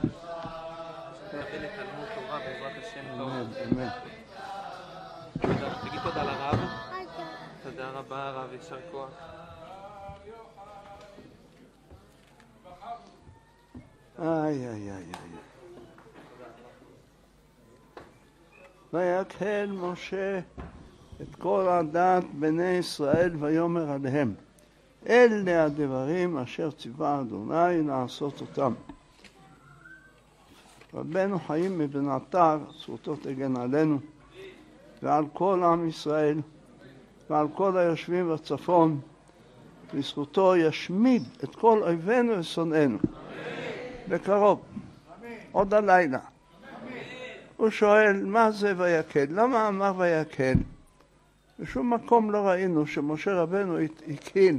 שנתחיל לתלמוד תורה בעזרת השם טוב. אמן. תגיד תודה לרב. תודה רבה הרב, יישר כוח. איי. ויקהל משה את כל עדת בני ישראל ויאמר עליהם, אלה הדברים אשר ציווה אדוני לעשות אותם. רבנו חיים מבן עטר, זכותו תגן עלינו ועל כל עם ישראל ועל כל היושבים בצפון, לזכותו ישמיד את כל אויבינו ושונאינו בקרוב, עוד הלילה. הוא שואל, מה זה ויקהל? למה אמר ויקהל? בשום מקום לא ראינו שמשה רבנו הקהיל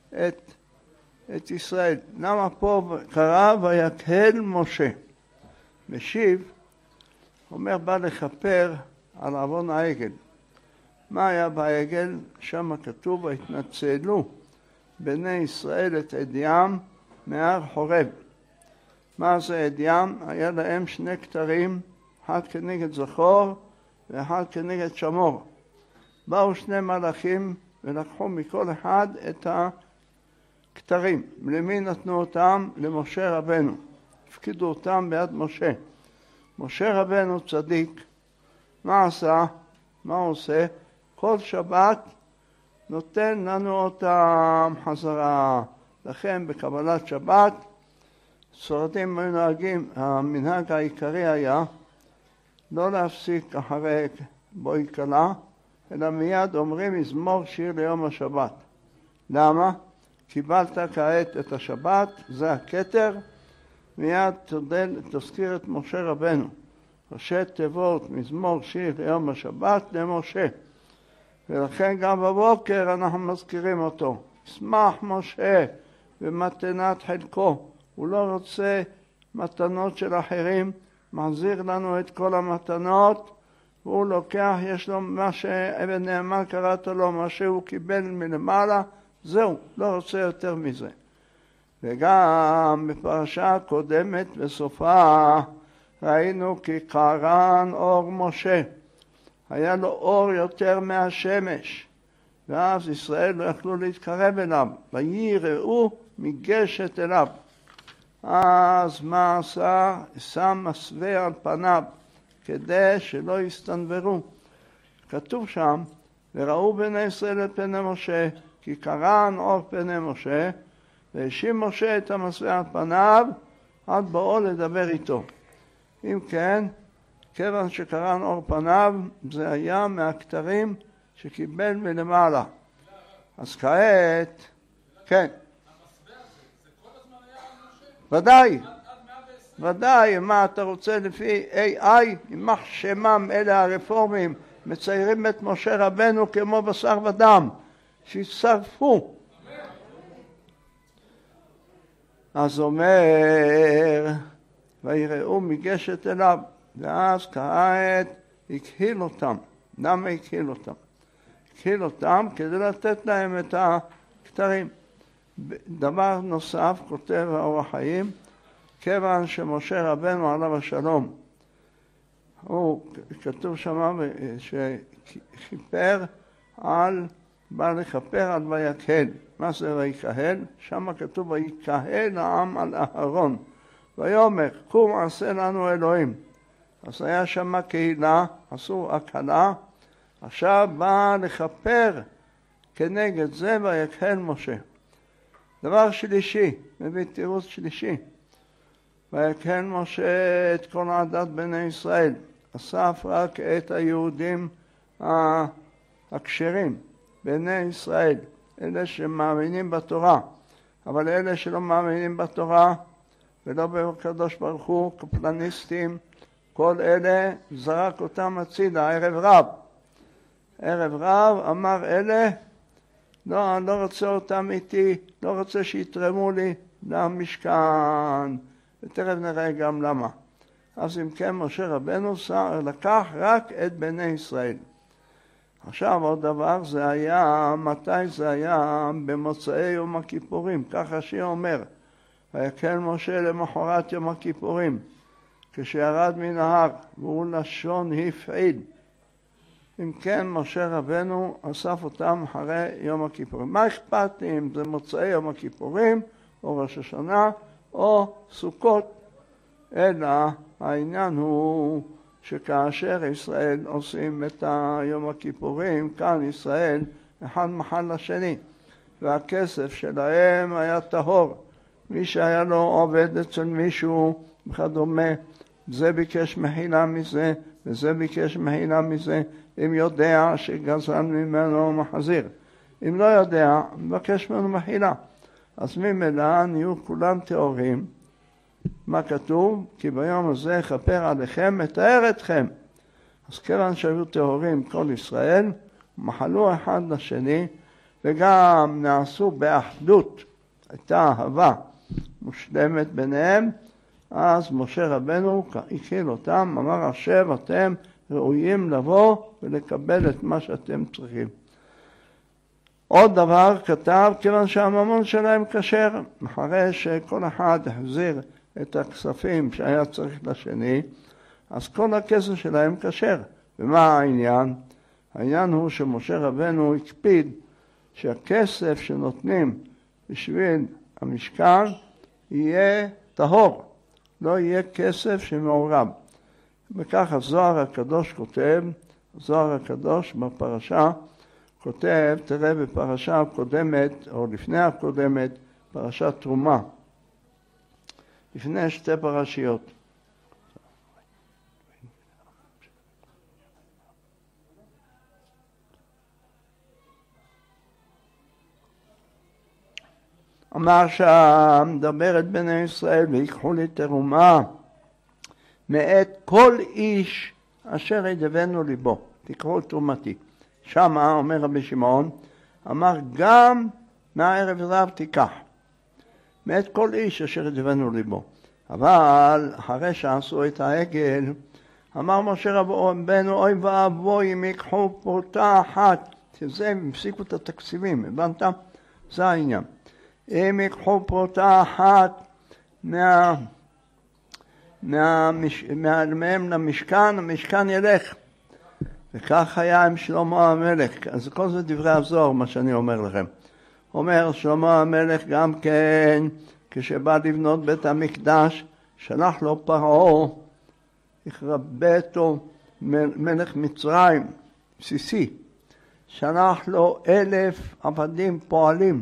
את ישראל. למה פה קרא ויקהל משה? משיב, אומר, בא לכפר על עוון העגל. מה היה בעגל? שם כתוב, והתנצלו בני ישראל את עדיים מהר חורב. מה זה עדיים? היה להם שני כתרים, אחד כנגד זכור ואחד כנגד שמור. באו שני מלאכים ולקחו מכל אחד את הכתרים. למי נתנו אותם? למשה רבנו. הפקידו אותם ביד משה. משה רבנו צדיק. מה עשה? מה הוא עושה? כל שבת נותן לנו אותם חזרה. לכן בקבלת שבת סורדים מנהגים, המנהג העיקרי היה לא להפסיק אחרי בואי כלה, אלא מיד אומרים מזמור שיר ליום השבת. למה? קיבלת כעת את השבת, זה הכתר, מיד תזכיר את משה רבנו. ראשי תיבות מזמור שיר ליום השבת למשה. ולכן גם בבוקר אנחנו מזכירים אותו. שמח משה במתנת חלקו. הוא לא רוצה מתנות של אחרים, מחזיר לנו את כל המתנות, והוא לוקח, יש לו מה שאבן נאמן קראת לו, מה שהוא קיבל מלמעלה, זהו, לא רוצה יותר מזה. וגם בפרשה הקודמת בסופה ראינו כי קרן אור משה, היה לו אור יותר מהשמש, ואז ישראל לא יכלו להתקרב אליו, ויראו מגשת אליו. אז מה עשה? שם מסווה על פניו, כדי שלא יסתנוורו. כתוב שם, וראו בני ישראל את פני משה, כי קרן אור פני משה, והאשים משה את המסווה על פניו, עד בואו לדבר איתו. אם כן, כיוון שקרן אור פניו, זה היה מהכתרים שקיבל מלמעלה. אז כעת, כן. ודאי, ודאי, מה אתה רוצה לפי AI, יימח שמם אלה הרפורמים, מציירים את משה רבנו כמו בשר ודם, שיצטרפו. אז אומר, ויראו מגשת אליו, ואז כעת הקהיל אותם. למה הקהיל אותם? הקהיל אותם כדי לתת להם את הכתרים. דבר נוסף, כותב האור החיים, כיוון שמשה רבנו עליו השלום, הוא כתוב שם שכיפר על, בא לכפר על ויקהל. מה זה ויקהל? שם כתוב ויקהל העם על אהרון. ויאמר, קום עשה לנו אלוהים. אז היה שם קהילה, עשו הקהלה, עכשיו בא לכפר כנגד זה ויקהל משה. דבר שלישי, מביא תירוץ שלישי. ויקהל משה את כל עדת בני ישראל. אסף רק את היהודים הכשרים, בני ישראל, אלה שמאמינים בתורה. אבל אלה שלא מאמינים בתורה ולא בקדוש ברוך הוא, קפלניסטים, כל אלה זרק אותם הצידה, ערב רב. ערב רב אמר אלה, לא, אני לא רוצה אותם איתי, לא רוצה שיתרמו לי למשכן. ותכף נראה גם למה. אז אם כן, משה רבנו לקח רק את בני ישראל. עכשיו עוד דבר, זה היה, מתי זה היה? במוצאי יום הכיפורים. ככה שהיא אומר, ויקל משה למחרת יום הכיפורים, כשירד מן ההר, והוא לשון הפעיל. אם כן, משה רבנו אסף אותם אחרי יום הכיפורים. מה אכפת לי אם זה מוצאי יום הכיפורים, או ראש השנה, או סוכות? אלא העניין הוא שכאשר ישראל עושים את יום הכיפורים, כאן ישראל אחד מחל לשני, והכסף שלהם היה טהור. מי שהיה לו עובד אצל מישהו וכדומה, זה ביקש מחילה מזה, וזה ביקש מחילה מזה, אם יודע שגזל ממנו מחזיר. אם לא יודע, מבקש ממנו מחילה. אז ממילא נהיו כולם טהורים. מה כתוב? כי ביום הזה יכפר עליכם, מטהר אתכם. אז כיוון שהיו טהורים כל ישראל, מחלו אחד לשני, וגם נעשו באחדות, הייתה אהבה מושלמת ביניהם. אז משה רבנו הכיל אותם, אמר עכשיו אתם ראויים לבוא ולקבל את מה שאתם צריכים. עוד דבר כתב, כיוון שהממון שלהם כשר, אחרי שכל אחד החזיר את הכספים שהיה צריך לשני, אז כל הכסף שלהם כשר. ומה העניין? העניין הוא שמשה רבנו הקפיד שהכסף שנותנים בשביל המשכן יהיה טהור, לא יהיה כסף שמעורב. וכך הזוהר הקדוש כותב, הזוהר הקדוש בפרשה כותב, תראה בפרשה הקודמת או לפני הקודמת, פרשת תרומה, לפני שתי פרשיות. אמר שם, מדברת בני ישראל, ויקחו לי תרומה מאת כל איש אשר ידבנו ליבו, תקראו תרומתי. שמה אומר רבי שמעון, אמר גם מהערב רב תיקח, מאת כל איש אשר ידבנו ליבו. אבל אחרי שעשו את העגל, אמר משה רבנו, אוי ואבוי אם ייקחו פרוטה אחת, שזה הם הפסיקו את התקציבים, הבנת? זה העניין. אם ייקחו פרוטה אחת מהם למשכן, המשכן ילך. וכך היה עם שלמה המלך. אז כל זה דברי הזוהר, מה שאני אומר לכם. אומר שלמה המלך גם כן, כשבא לבנות בית המקדש, שלח לו פרעה, הכרבתו מלך מצרים, סיסי, שלח לו 1,000 עבדים פועלים,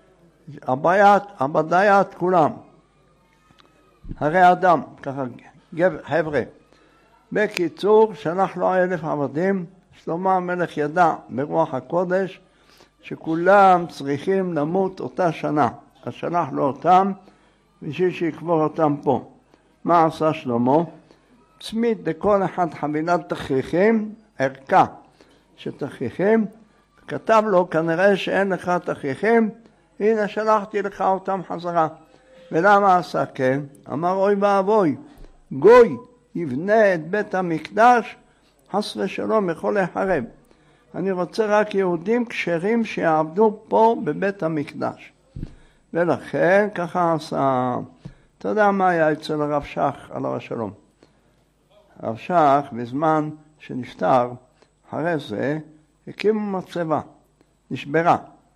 עבדיית כולם, הרי אדם, ככה חבר'ה. בקיצור, שלח לו 1,000 עבדים. שלמה המלך ידע ברוח הקודש שכולם צריכים למות אותה שנה, אז שלח לו אותם בשביל שיקבור אותם פה. מה עשה שלמה? צמיד לכל אחד חבילת תכריכים, ערכה שתכריכים, כתב לו, כנראה שאין לך תכריכים, הנה שלחתי לך אותם חזרה. ולמה עשה כן? אמר אוי ואבוי, גוי יבנה את בית המקדש, חס ושלום יכול להיחרב. אני רוצה רק יהודים כשרים שיעבדו פה בבית המקדש. ולכן ככה עשה. אתה יודע מה היה אצל הרב שך עליו השלום? הרב שך בזמן שנפטר, אחרי זה הקימו מצבה, נשברה.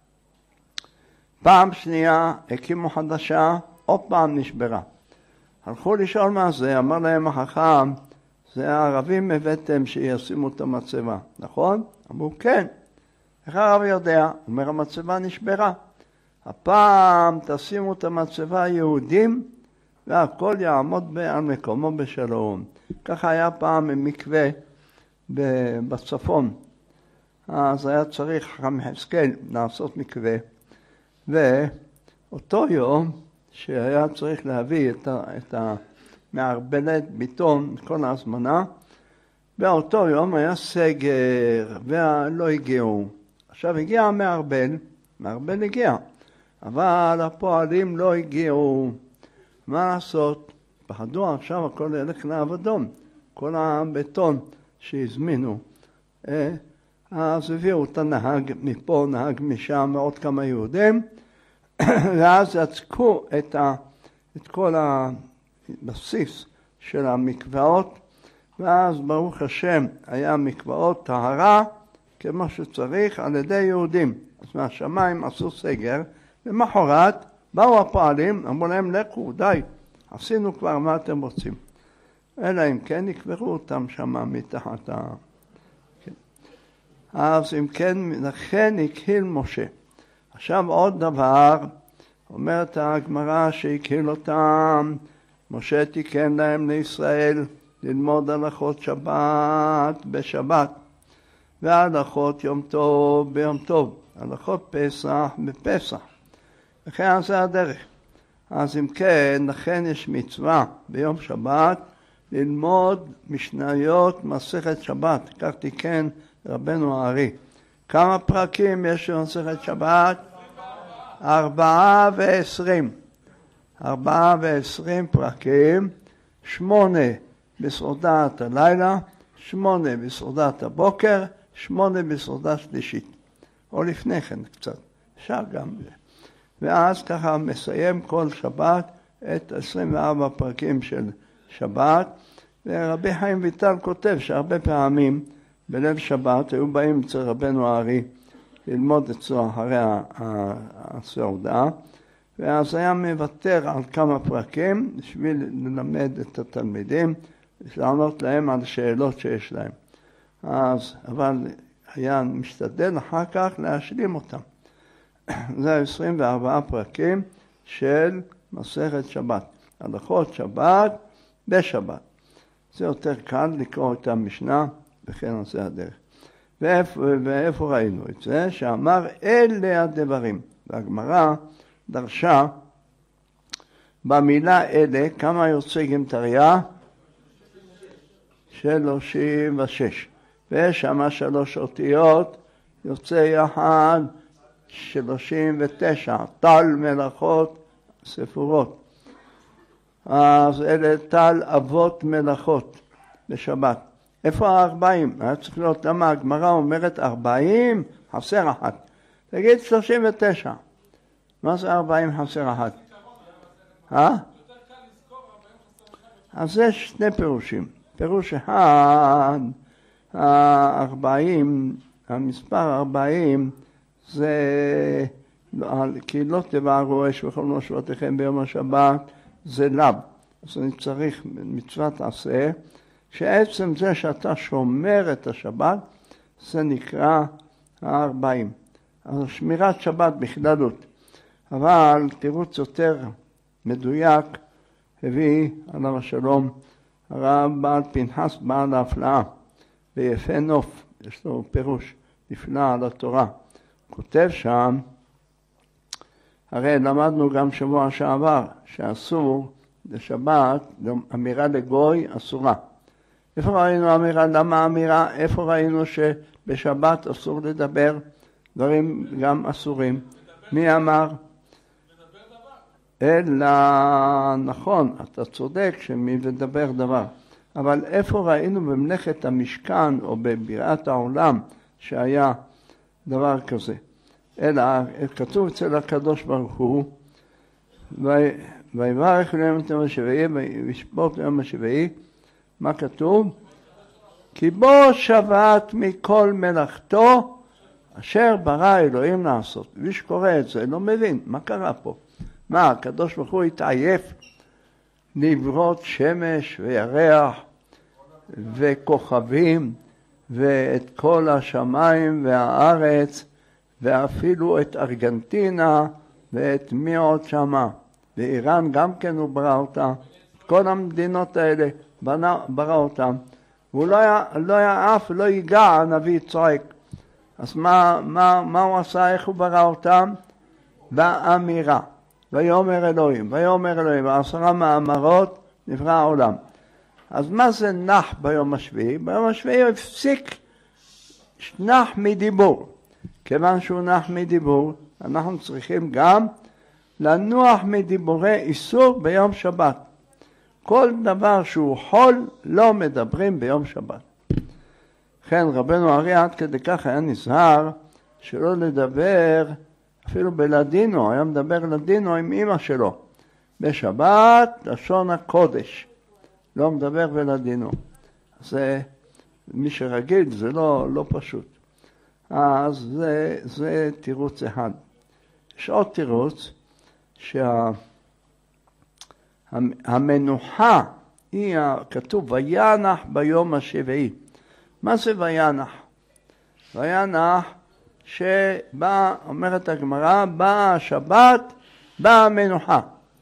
פעם שנייה הקימו חדשה, עוד פעם נשברה. הלכו לשאול מה זה, אמר להם החכם, זה הערבים הבאתם שישימו את המצבה, נכון? אמרו כן. איך הרב יודע? אומר המצבה נשברה. הפעם תשימו את המצבה היהודים והכל יעמוד על מקומו בשלום. ככה היה פעם במקווה בצפון. אז היה צריך חכם יחזקאל לעשות מקווה. ואותו יום שהיה צריך להביא את מערבלת ביטון, כל ההזמנה, באותו יום היה סגר ולא הגיעו. עכשיו הגיע מערבל הגיע, אבל הפועלים לא הגיעו. מה לעשות? פחדו עכשיו הכל ילך לעבודון, כל הבטון שהזמינו. אז הביאו את הנהג מפה, נהג משם, ועוד כמה יהודים, ואז יצקו את כל הבסיס של המקוואות, ואז ברוך השם היה מקוואות טהרה כמו שצריך על ידי יהודים. אז מהשמיים עשו סגר, למחרת באו הפועלים, אמרו להם לכו, די, עשינו כבר מה אתם רוצים. אלא אם כן יקברו אותם שם מתחת כן. אז אם כן, לכן הקהיל משה. עכשיו עוד דבר, אומרת הגמרא שהקהיל אותם, משה תיקן להם לישראל ללמוד הלכות שבת בשבת, והלכות יום טוב ביום טוב, הלכות פסח בפסח. וכן זה הדרך. אז אם כן, לכן יש מצווה ביום שבת ללמוד משניות מסכת שבת. כך תיקן רבנו הארי. כמה פרקים יש במסכת שבת? 24. 24 פרקים, 8 בסעודת הלילה, 8 בסעודת הבוקר, 8 בסעודה שלישית. או לפני כן קצת, אפשר גם זה. ואז ככה מסיים כל שבת את 24 פרקים של שבת. ורבי חיים ויטל כותב שהרבה פעמים בליל שבת היו באים אצל רבנו הארי ללמוד אצלו אחרי הסעודה, ואז היה מוותר על כמה פרקים בשביל ללמד את התלמידים, לענות להם על שאלות שיש להם. אבל היה משתדל אחר כך להשלים אותם. זה 24 פרקים של מסכת שבת. הלכות שבת בשבת. זה יותר קל לקרוא את המשנה, וכן עושה הדרך. ואיפה ראינו את זה? שאמר אלה הדברים. והגמרא דרשה במילה אלה, כמה יוצא גמטריה? 36. ויש שם 3 אותיות, יוצא יחד 39, טל מלאכות ספורות. אז אלה טל אבות מלאכות בשבת. איפה 40? היה צריך להיות למה הגמרא אומרת 40 חסר 1. תגיד 39. מה זה 40 חסר 1? אז זה 2 פירושים. פירוש אחד, 40, המספר 40 זה כי לא תבערו אש וכל מושבותיכם ביום השבת, זה לב. אז אני צריך מצוות עשה, שעצם זה שאתה שומר את השבת, זה נקרא 40. אז שמירת שבת בכללות. אבל תירוץ יותר מדויק הביא עליו השלום הרב בעל פנחס בעל ההפלאה ביפה נוף, יש לו פירוש נפלא על התורה. כותב שם, הרי למדנו גם שבוע שעבר שאסור לשבת, אמירה לגוי אסורה. איפה ראינו אמירה? למה אמירה? איפה ראינו שבשבת אסור לדבר דברים גם אסורים? מי אמר? אלא, נכון, אתה צודק שמי לדבר דבר. אבל איפה ראינו במלאכת המשכן או בבריאת העולם שהיה דבר כזה? אלא כתוב אצל הקדוש ברוך הוא, ויברך ליום השביעי וישבות ליום השביעי, מה כתוב? כי בו שבת מכל מלאכתו אשר ברא אלוהים לעשות. מי שקורא את זה לא מבין מה קרה פה. מה, הקדוש ברוך הוא התעייף לברות שמש וירח וכוכבים ואת כל השמיים והארץ ואפילו את ארגנטינה ואת מי עוד שמה. ואיראן גם כן הוא ברא אותה. את כל המדינות האלה ברא אותם. והוא לא היה אף, לא ייגע, הנביא צועק. אז מה הוא עשה, איך הוא ברא אותם? באמירה. ויאמר אלוהים, ויאמר אלוהים, 10 מאמרות נברא העולם. אז מה זה נח ביום השביעי? ביום השביעי הוא הפסיק נח מדיבור. כיוון שהוא נח מדיבור, אנחנו צריכים גם לנוח מדיבורי איסור ביום שבת. כל דבר שהוא חול לא מדברים ביום שבת. לכן רבנו הארי עד כדי כך היה נזהר שלא לדבר אפילו בלדינו, היה מדבר לדינו עם אמא שלו. בשבת לשון הקודש, לא מדבר ולדינו. זה, מי שרגיל זה לא פשוט. אז זה תירוץ אחד. יש עוד תירוץ שהמנוחה היא כתוב וינח ביום השביעי. מה זה וינח? וינח שבא, אומרת הגמרא, באה השבת, באה המנוחה.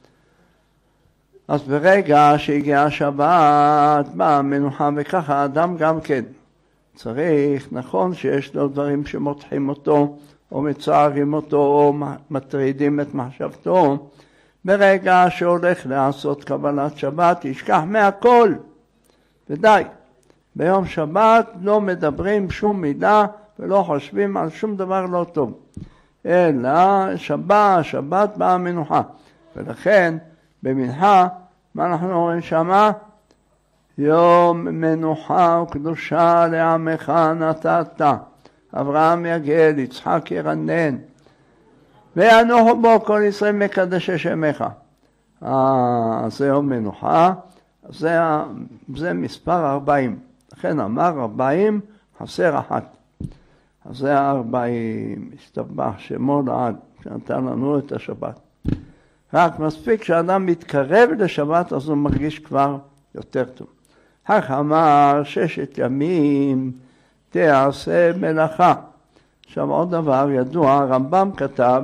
אז ברגע שהגיעה השבת, באה המנוחה, וככה האדם גם כן צריך, נכון שיש לו דברים שמותחים אותו, או מצערים אותו, או מטרידים את מחשבתו, ברגע שהולך לעשות קבלת שבת, ישכח מהכל, ודי. ביום שבת לא מדברים שום מילה, ולא חושבים על שום דבר לא טוב. אלא שבת באה המנוחה. ולכן במנחה, מה אנחנו רואים שמה? יום מנוחה וקדושה לעמך נתת. אברהם יגל, יצחק ירנן. וינוחו בו כל ישראל מקדשי שמך. זה יום מנוחה, זה מספר 40. לכן אמר 40, חסר אחת. אז זה 40, השתבח שמו לעד, שנתן לנו את השבת. רק מספיק שאדם מתקרב לשבת, אז הוא מרגיש כבר יותר טוב. כך אמר 6 ימים תעשה מלאכה. עכשיו עוד דבר ידוע, הרמב"ם כתב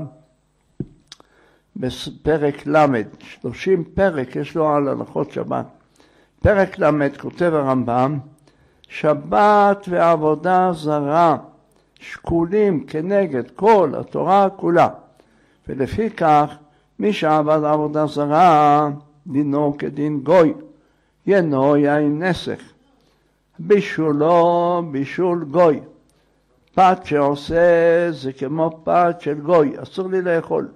בפרק למד, 30 פרק יש לו על הלכות שבת. פרק למד כותב הרמב"ם, שבת ועבודה זרה שקולים כנגד כל התורה כולה. ולפי כך, מי שעבד עבודה זרה, דינו כדין גוי, ינו יין נסך. בישולו בישול גוי. פת שעושה זה כמו פת של גוי, אסור לי לאכול.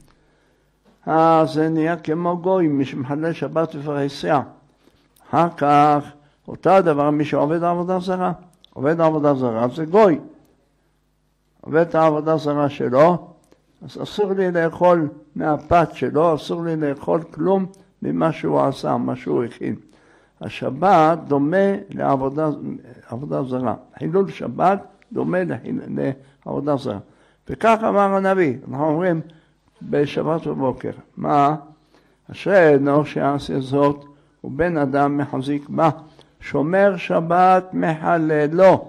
זה נהיה כמו גוי, מי שמחלל שבת ופרהסיה. אחר כך, אותו דבר מי שעובד עבודה זרה. עובד עבודה זרה זה גוי. עובד את העבודה זרה שלו, אז אסור לי לאכול מהפת שלו, אסור לי לאכול כלום ממה שהוא עשה, מה שהוא הכין. השבת דומה לעבודה זרה. חילול שבת דומה לעבודה זרה. וכך אמר הנביא, אנחנו אומרים בשבת בבוקר, מה? אשרי אנוש שיעשה זאת, ובן אדם מחזיק בה, שומר שבת מחללו.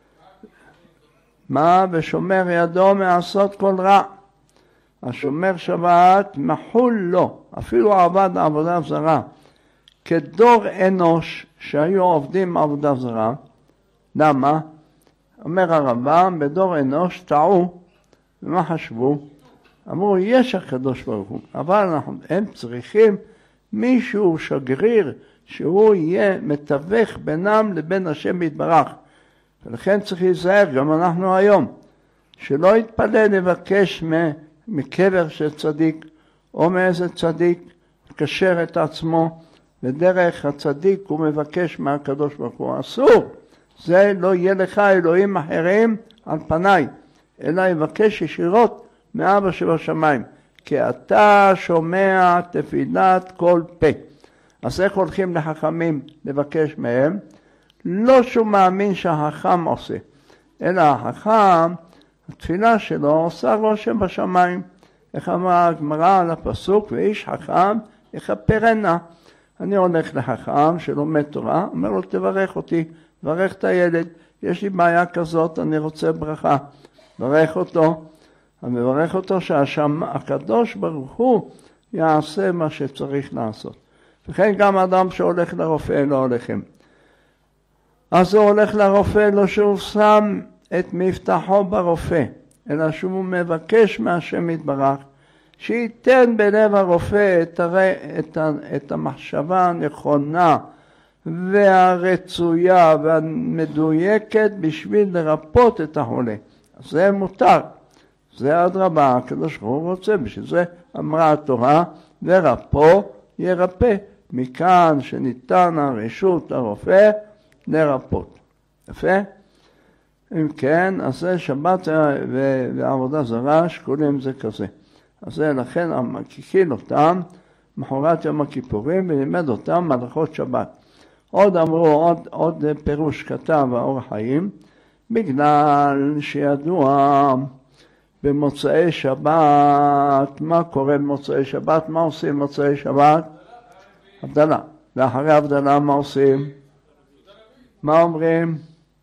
מה? ושומר ידו מעשות כל רע. השומר שבת מחול לו, אפילו עבד עבודה זרה. כדור אנוש שהיו עובדים עבודה זרה. למה? אומר הרמב"ם, בדור אנוש טעו, ומה חשבו? אמרו, יש הקדוש ברוך הוא, אבל הם צריכים מישהו שגריר, שהוא יהיה מתווך בינם לבין השם יתברך. ולכן צריך להיזהר, גם אנחנו היום, שלא יתפלל לבקש מקבר של צדיק, או מאיזה צדיק, לקשר את עצמו, ודרך הצדיק הוא מבקש מהקדוש ברוך הוא. אסור, זה לא יהיה לך אלוהים אחרים על פניי, אלא יבקש ישירות מאבא שבשמיים, כי אתה שומע תפילת כל פה. אז איך הולכים לחכמים לבקש מהם? לא שהוא מאמין שהחכם עושה, אלא החכם, התפילה שלו עושה רושם בשמיים. איך אמרה הגמרא על הפסוק, ואיש חכם יכפרנה. אני הולך לחכם שלומד תורה, אומר לו תברך אותי, תברך את הילד, יש לי בעיה כזאת, אני רוצה ברכה. תברך אותו, אני מברך אותו שהקדוש ברוך הוא יעשה מה שצריך לעשות. וכן גם אדם שהולך לרופא לא הולכים. אז הוא הולך לרופא לא שהוא שם את מבטחו ברופא, אלא שהוא מבקש מהשם יתברך, שייתן בלב הרופא את המחשבה הנכונה והרצויה והמדויקת בשביל לרפות את החולה. אז זה מותר, זה אדרבה, הקדוש ברוך הוא רוצה, בשביל זה אמרה התורה, ורפו ירפא. מכאן שניתן הרשות לרופא לרפות. יפה? אם כן, אז זה שבת ועבודה זרה, שקולים זה כזה. אז זה לכן המקיקים אותם, מחרת יום הכיפורים, ולימד אותם מלאכות שבת. עוד אמרו, עוד פירוש כתב האור החיים, בגלל שידוע במוצאי שבת, מה קורה במוצאי שבת, מה עושים במוצאי שבת? הבדלה. ואחרי הבדלה מה עושים? מה אומרים?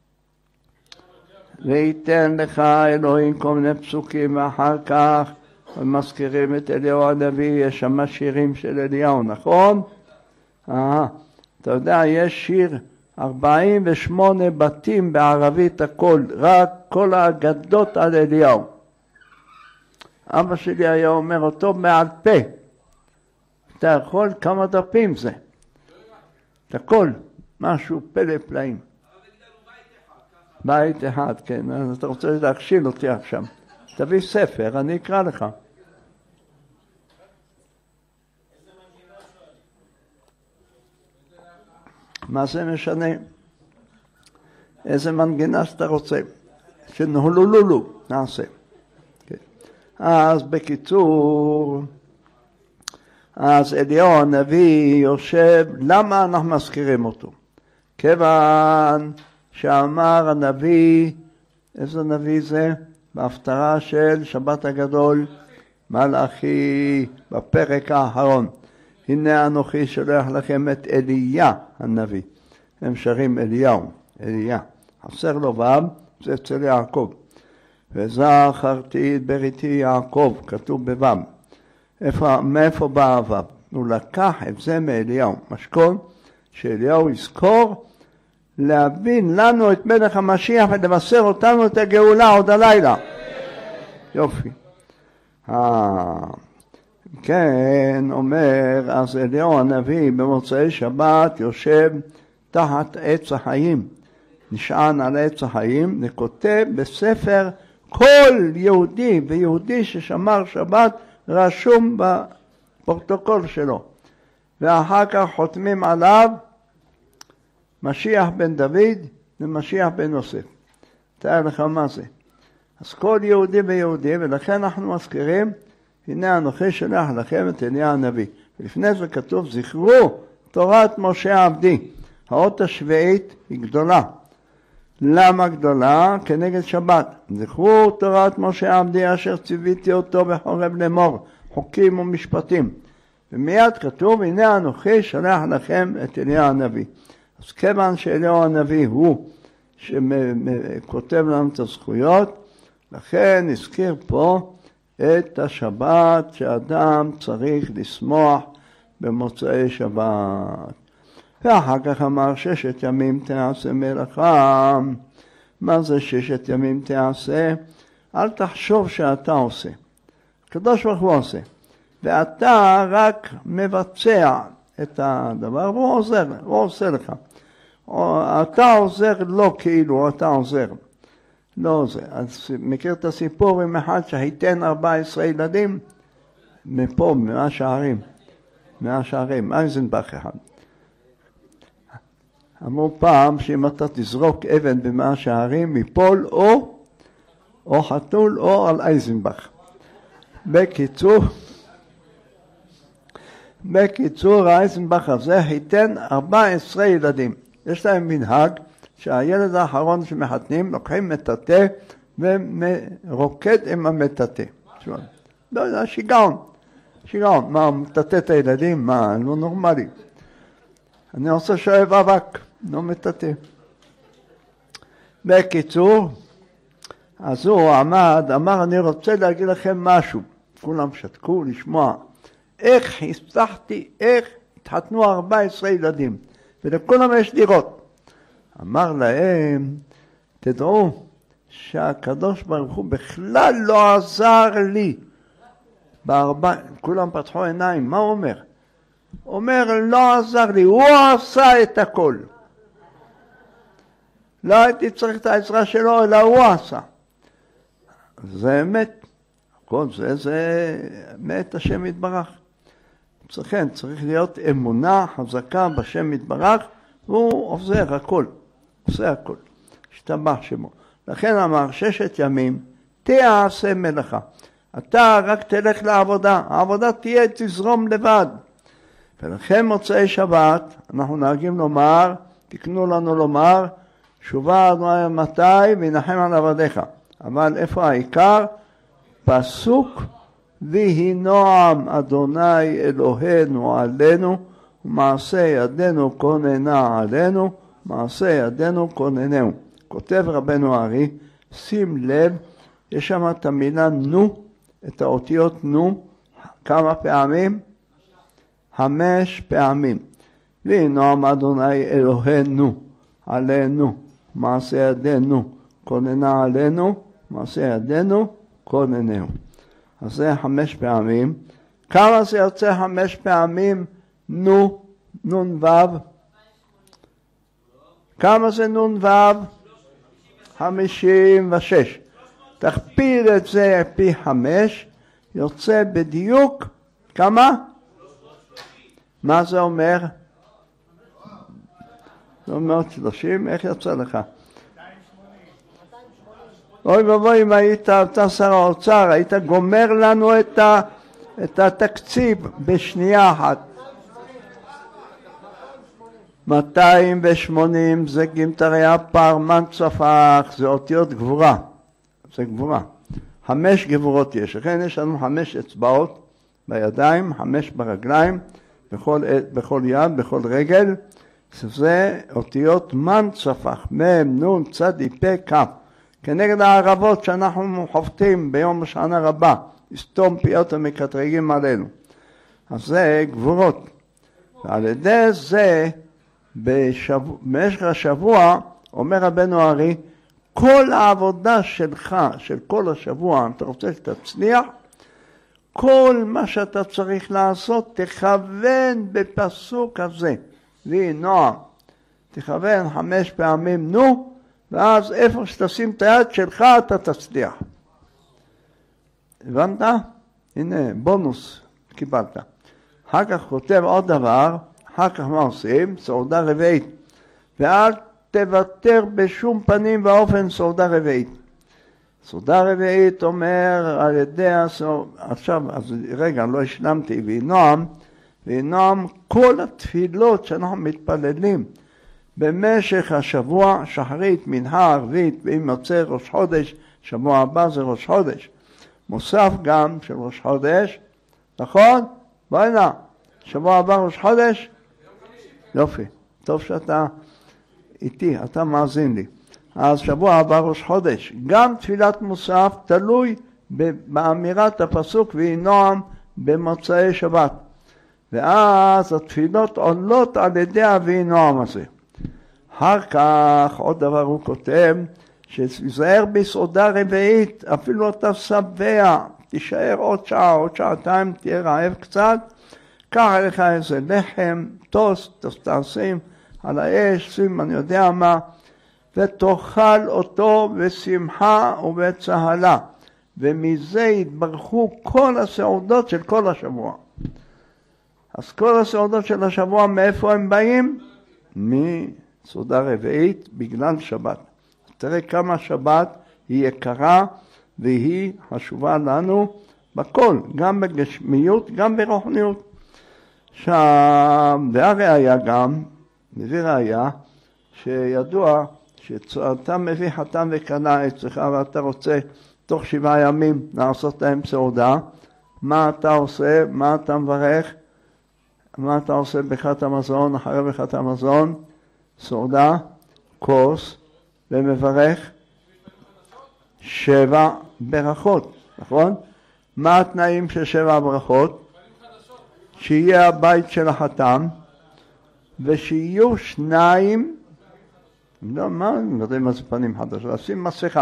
וייתן לך אלוהים כל מיני פסוקים, ואחר כך מזכירים את אליהו הנביא, יש שם שירים של אליהו, נכון? אתה יודע, יש שיר 48 בתים בערבית הכל, רק כל האגדות על אליהו. אבא שלי היה אומר אותו מעל פה. אתה יכול כמה דפים זה. את הכל, משהו פלא פלאים. בית אחד, כן, אז אתה רוצה להכשיל אותי עכשיו. תביא ספר, אני אקרא לך. מה זה משנה? איזה מנגינה שאתה רוצה. שנהולולולו, נעשה. אז בקיצור, אז אליהו הנביא יושב, למה אנחנו מזכירים אותו? כיוון שאמר הנביא, איזה נביא זה? בהפטרה של שבת הגדול, מלאכי, בפרק האחרון. הנה אנוכי שולח לכם את אליה הנביא. הם שרים אליהו, אליה. חסר לו ו' זה אצל יעקב. וזכרתי את בריתי יעקב, כתוב בו'. מאיפה בא הו'? הוא לקח את זה מאליהו. משכון שאליהו יזכור להבין לנו את מלך המשיח ולבשר אותנו את הגאולה עוד הלילה. יופי. כן, אומר, אז אליהו הנביא במוצאי שבת יושב תחת עץ החיים, נשען על עץ החיים, וכותב בספר כל יהודי ויהודי ששמר שבת רשום בפרוטוקול שלו, ואחר כך חותמים עליו משיח בן דוד ומשיח בן יוסף. תאר לך מה זה. אז כל יהודי ויהודי, ולכן אנחנו מזכירים, הנה אנוכי שולח לכם את אליה הנביא. ולפני זה כתוב, זכרו תורת משה עבדי. האות השביעית היא גדולה. למה גדולה? כנגד שבת. זכרו תורת משה עבדי אשר ציוויתי אותו בחורב לאמור, חוקים ומשפטים. ומיד כתוב, הנה אנוכי שולח לכם את אליה הנביא. אז כיוון שאליהו הנביא הוא שכותב לנו את הזכויות, לכן נזכיר פה את השבת שאדם צריך לשמוח במוצאי שבת. ואחר כך אמר 6 ימים תעשה מלאכה. מה זה 6 ימים תעשה? אל תחשוב שאתה עושה. הקדוש ברוך הוא עושה. ואתה רק מבצע את הדבר והוא עושה לך. אתה עוזר לא כאילו אתה עוזר. לא זה. אז מכיר את הסיפור עם אחד שהיתן 14 ילדים? מפה, מהשערים, אייזנבך אחד. אמרו פעם שאם אתה תזרוק אבן במאה שערים, יפול או חתול או על אייזנבך. בקיצור, אייזנבך הזה היתן 14 ילדים. יש להם מנהג שהילד האחרון שמחתנים לוקחים מטאטא ורוקד עם המטאטא. לא יודע, שיגעון. מה, מטאטא את הילדים? מה, לא נורמלי. אני עושה שואב אבק, לא מטאטא. בקיצור, אז הוא אמר, אני רוצה להגיד לכם משהו. כולם שתקו לשמוע. איך התחתנו 14 ילדים, ולכולם יש דירות. אמר להם, תדעו שהקדוש ברוך הוא בכלל לא עזר לי. כולם פתחו עיניים, מה הוא אומר? אומר, לא עזר לי, הוא עשה את הכל. לא הייתי צריך את העזרה שלו, אלא הוא עשה. זה אמת. כל זה אמת השם יתברך. צריך להיות אמונה חזקה בשם יתברך, והוא עוזר הכל. עושה הכל, השתבח שמו. לכן אמר 6 ימים תעשה מלאכה. אתה רק תלך לעבודה, העבודה תזרום לבד. ולכן מוצאי שבת אנחנו נהגים לומר, תקנו לנו לומר, שובה אדוני מתי וינחם על עבדיך. אבל איפה העיקר? פסוק ויהי נועם אדוני אלוהינו עלינו ומעשה ידינו כוננה עלינו, מעשה ידינו כוננהו. כותב רבנו הארי, שים לב, יש שם את המילה נו, את האותיות נו, כמה פעמים? 5 פעמים. ויהי נועם אדוני אלוהינו עלינו, מעשה ידינו כוננה עלינו, מעשה ידינו כוננהו. אז זה 5 פעמים. כמה זה יוצא 5 פעמים? נו, נון וו. כמה זה נון וו? 56. תכפיל את זה פי 5, יוצא בדיוק כמה? מה זה אומר? זה אומר 30, איך יוצא לך? אוי ובואי, אם היית, אתה שר האוצר, היית גומר לנו את התקציב בשנייה אחת. 280 זה גימטריה פרמן צפח, זה אותיות גבורה. זה גבורה. 5 גבורות יש. לכן יש לנו 5 אצבעות בידיים, 5 ברגליים, בכל יד, בכל רגל. זה אותיות מן צפח, מם, נון, צדי, פה, כף. כנגד הערבות שאנחנו חופטים ביום השנה רבה, לסתום פיות המקטרגים עלינו. אז זה גבורות. ועל ידי זה, במשך השבוע, אומר רבנו הארי, כל העבודה שלך, של כל השבוע, אם אתה רוצה שתצליח, כל מה שאתה צריך לעשות, תכוון בפסוק הזה. ויהי נועם, תכוון 5 פעמים נו, ואז איפה שתשים את היד שלך אתה תצליח. הבנת? הנה, בונוס קיבלת. אחר כך כותב עוד דבר, אחר כך מה עושים? סעודה רביעית. ואל תוותר בשום פנים ואופן סעודה רביעית. סעודה רביעית אומר על ידי עכשיו, אז רגע, לא השלמתי, ויהי נועם כל התפילות שאנחנו מתפללים במשך השבוע, שחרית, מנחה, ערבית, ואם יוצא ראש חודש, שבוע הבא זה ראש חודש. מוסף גם של ראש חודש, נכון? בואי נע, שבוע הבא ראש חודש? יופי, טוב שאתה איתי, אתה מאזין לי. אז שבוע הבא ראש חודש, גם תפילת מוסף תלוי באמירת הפסוק ויהי נועם במוצאי שבת. ואז התפילות עולות על ידי ויהי נועם הזה. אחר כך עוד דבר הוא כותב, שיזהר בסעודה רביעית, אפילו אתה שבע, תישאר עוד שעה, עוד שעתיים, תהיה רעב קצת, קח לך איזה לחם, טוסט, תשים על האש, שים אני יודע מה, ותאכל אותו בשמחה ובצהלה, ומזה יתברכו כל הסעודות של כל השבוע. אז כל הסעודות של השבוע מאיפה הם באים? מסעודה רביעית בגלל שבת. תראה כמה שבת היא יקרה והיא חשובה לנו בכל, גם בגשמיות, גם ברוחניות. והראיה גם, מביא ראיה, שידוע שאתה מביא חתן וכלה אצלך ואתה רוצה תוך 7 ימים לעשות להם סעודה, מה אתה עושה? מה אתה מברך? מה אתה עושה בחת המזון, אחרי בחת המזון? סעודה, כוס, ומברך 7 ברכות, נכון? מה התנאים של 7 ברכות? שיהיה הבית של החתם, ושיהיו 2, לא, מה זה פנים חדשות? לשים מסכה.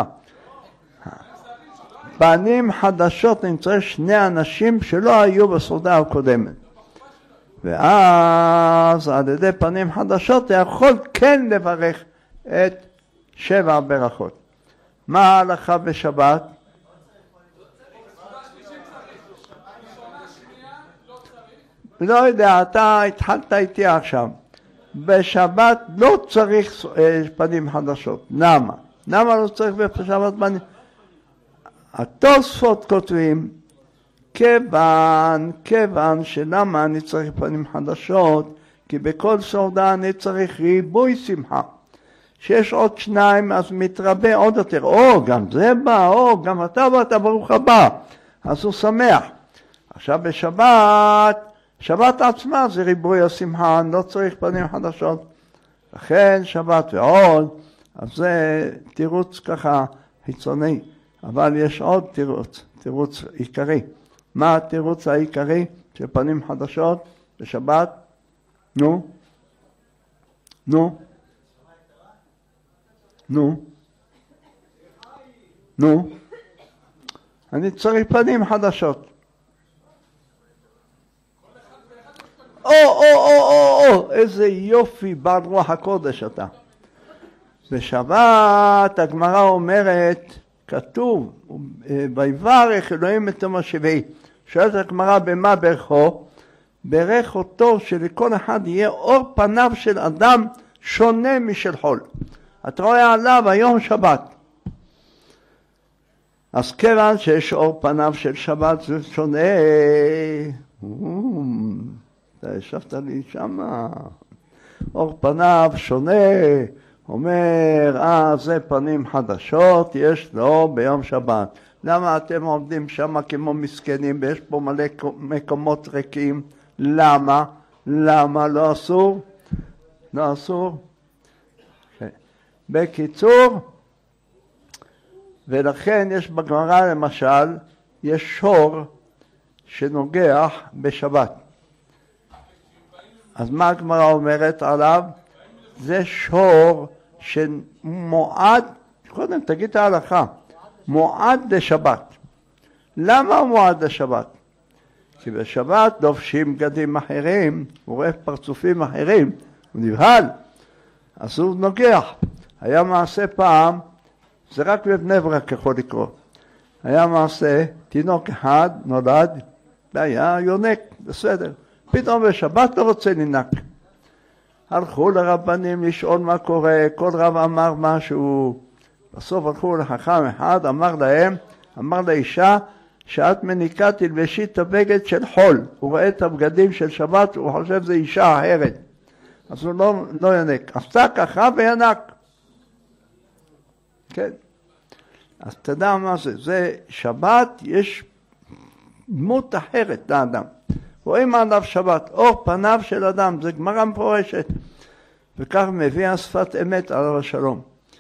פנים חדשות נמצא 2 אנשים שלא היו בסעודה הקודמת. ואז על ידי פנים חדשות אתה יכול כן לברך את 7 ברכות. מה ההלכה בשבת? לא יודע, אתה התחלת איתי עכשיו. בשבת לא צריך פנים חדשות. למה? למה לא צריך בשבת פנים? התוספות כותבים, כיוון שלמה אני צריך פנים חדשות? כי בכל סעודה אני צריך ריבוי שמחה. שיש עוד שניים אז מתרבה עוד יותר. גם זה בא, גם אתה באת, ברוך הבא. אז הוא שמח. עכשיו בשבת, שבת עצמה זה ריבוי השמחה, אני לא צריך פנים חדשות. לכן שבת ועוד, אז זה תירוץ ככה חיצוני. אבל יש עוד תירוץ עיקרי. מה התירוץ העיקרי של פנים חדשות בשבת? נו. אני צריך פנים חדשות. איזה יופי בעל רוח הקודש אתה. בשבת הגמרא אומרת, כתוב, ויברך אלוהים את יום השביעי. שואלת הגמרא במה ברכו? ברך אותו שלכל אחד יהיה אור פניו של אדם שונה משל חול. אתה רואה עליו היום שבת. אז כיוון שיש אור פניו של שבת זה שונה. אתה ישבת לי שמה. אור פניו שונה. אומר, זה פנים חדשות יש לו ביום שבת. למה אתם עומדים שמה כמו מסכנים ויש פה מלא מקומות ריקים? למה? לא אסור? לא אסור? בקיצור, ולכן יש בגמרא למשל, יש שור שנוגח בשבת. אז מה הגמרא אומרת עליו? זה שור שמועד, קודם תגיד את ההלכה, מועד לשבת. למה מועד לשבת? כי בשבת לובשים בגדים אחרים, הוא רואה פרצופים אחרים, הוא נבהל, אז הוא נוגח. היה מעשה פעם, זה רק בבני ברק יכול לקרות. היה מעשה, תינוק אחד נולד, והיה יונק, בסדר. פתאום בשבת לא רוצה לנק. הלכו לרבנים לשאול מה קורה, כל רב אמר משהו. בסוף הלכו לחכם אחד, אמר לאישה, שאת מניקה תלבשי את הבגד של חול. הוא רואה את הבגדים של שבת, הוא חושב זה אישה אחרת. אז הוא לא ינק. עשתה ככה וינק. כן. אז תדע מה זה. זה שבת, יש דמות אחרת לאדם. רואים עליו שבת, אור פניו של אדם, זה גמרא מפורשת. וכך מביא השפת אמת עליו השלום.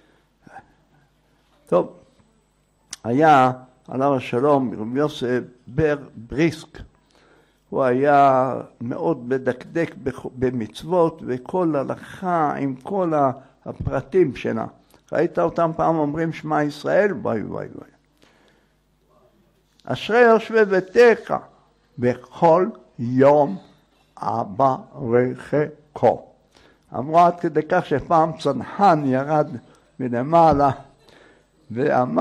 טוב, היה עליו השלום רבי יוסף בר בריסק. הוא היה מאוד מדקדק במצוות וכל הלכה עם כל הפרטים שלה. ראית אותם פעם אומרים שמע ישראל? וואי. אשרי יושבי ביתך בכל יום אברככו. אמרו עד כדי כך שפעם צנחן ירד מלמעלה ואמר,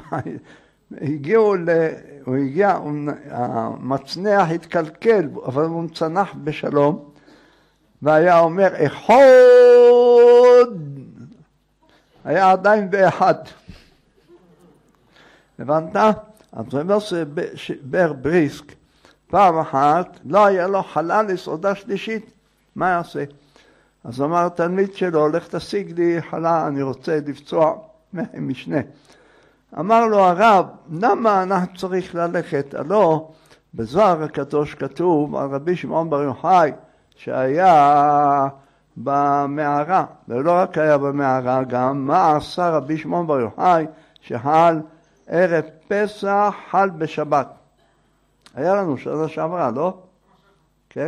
המצנח התקלקל, אבל הוא צנח בשלום, והיה אומר, אחד, היה עדיין באחד. הבנת? אז זה בר בריסק, פעם אחת לא היה לו חלל לסעודה שלישית, מה יעשה? אז אמר התלמיד שלו, לך תשיג לי חלל, אני רוצה לפצוע משנה. אמר לו הרב, למה אנחנו צריך ללכת? הלא, בזוהר הקדוש כתוב על רבי שמעון בר יוחאי, שהיה במערה, ולא רק היה במערה, גם מה עשה רבי שמעון בר יוחאי, שחל ערב פסח, חל בשבת. היה לנו שנה שעברה, לא? כן?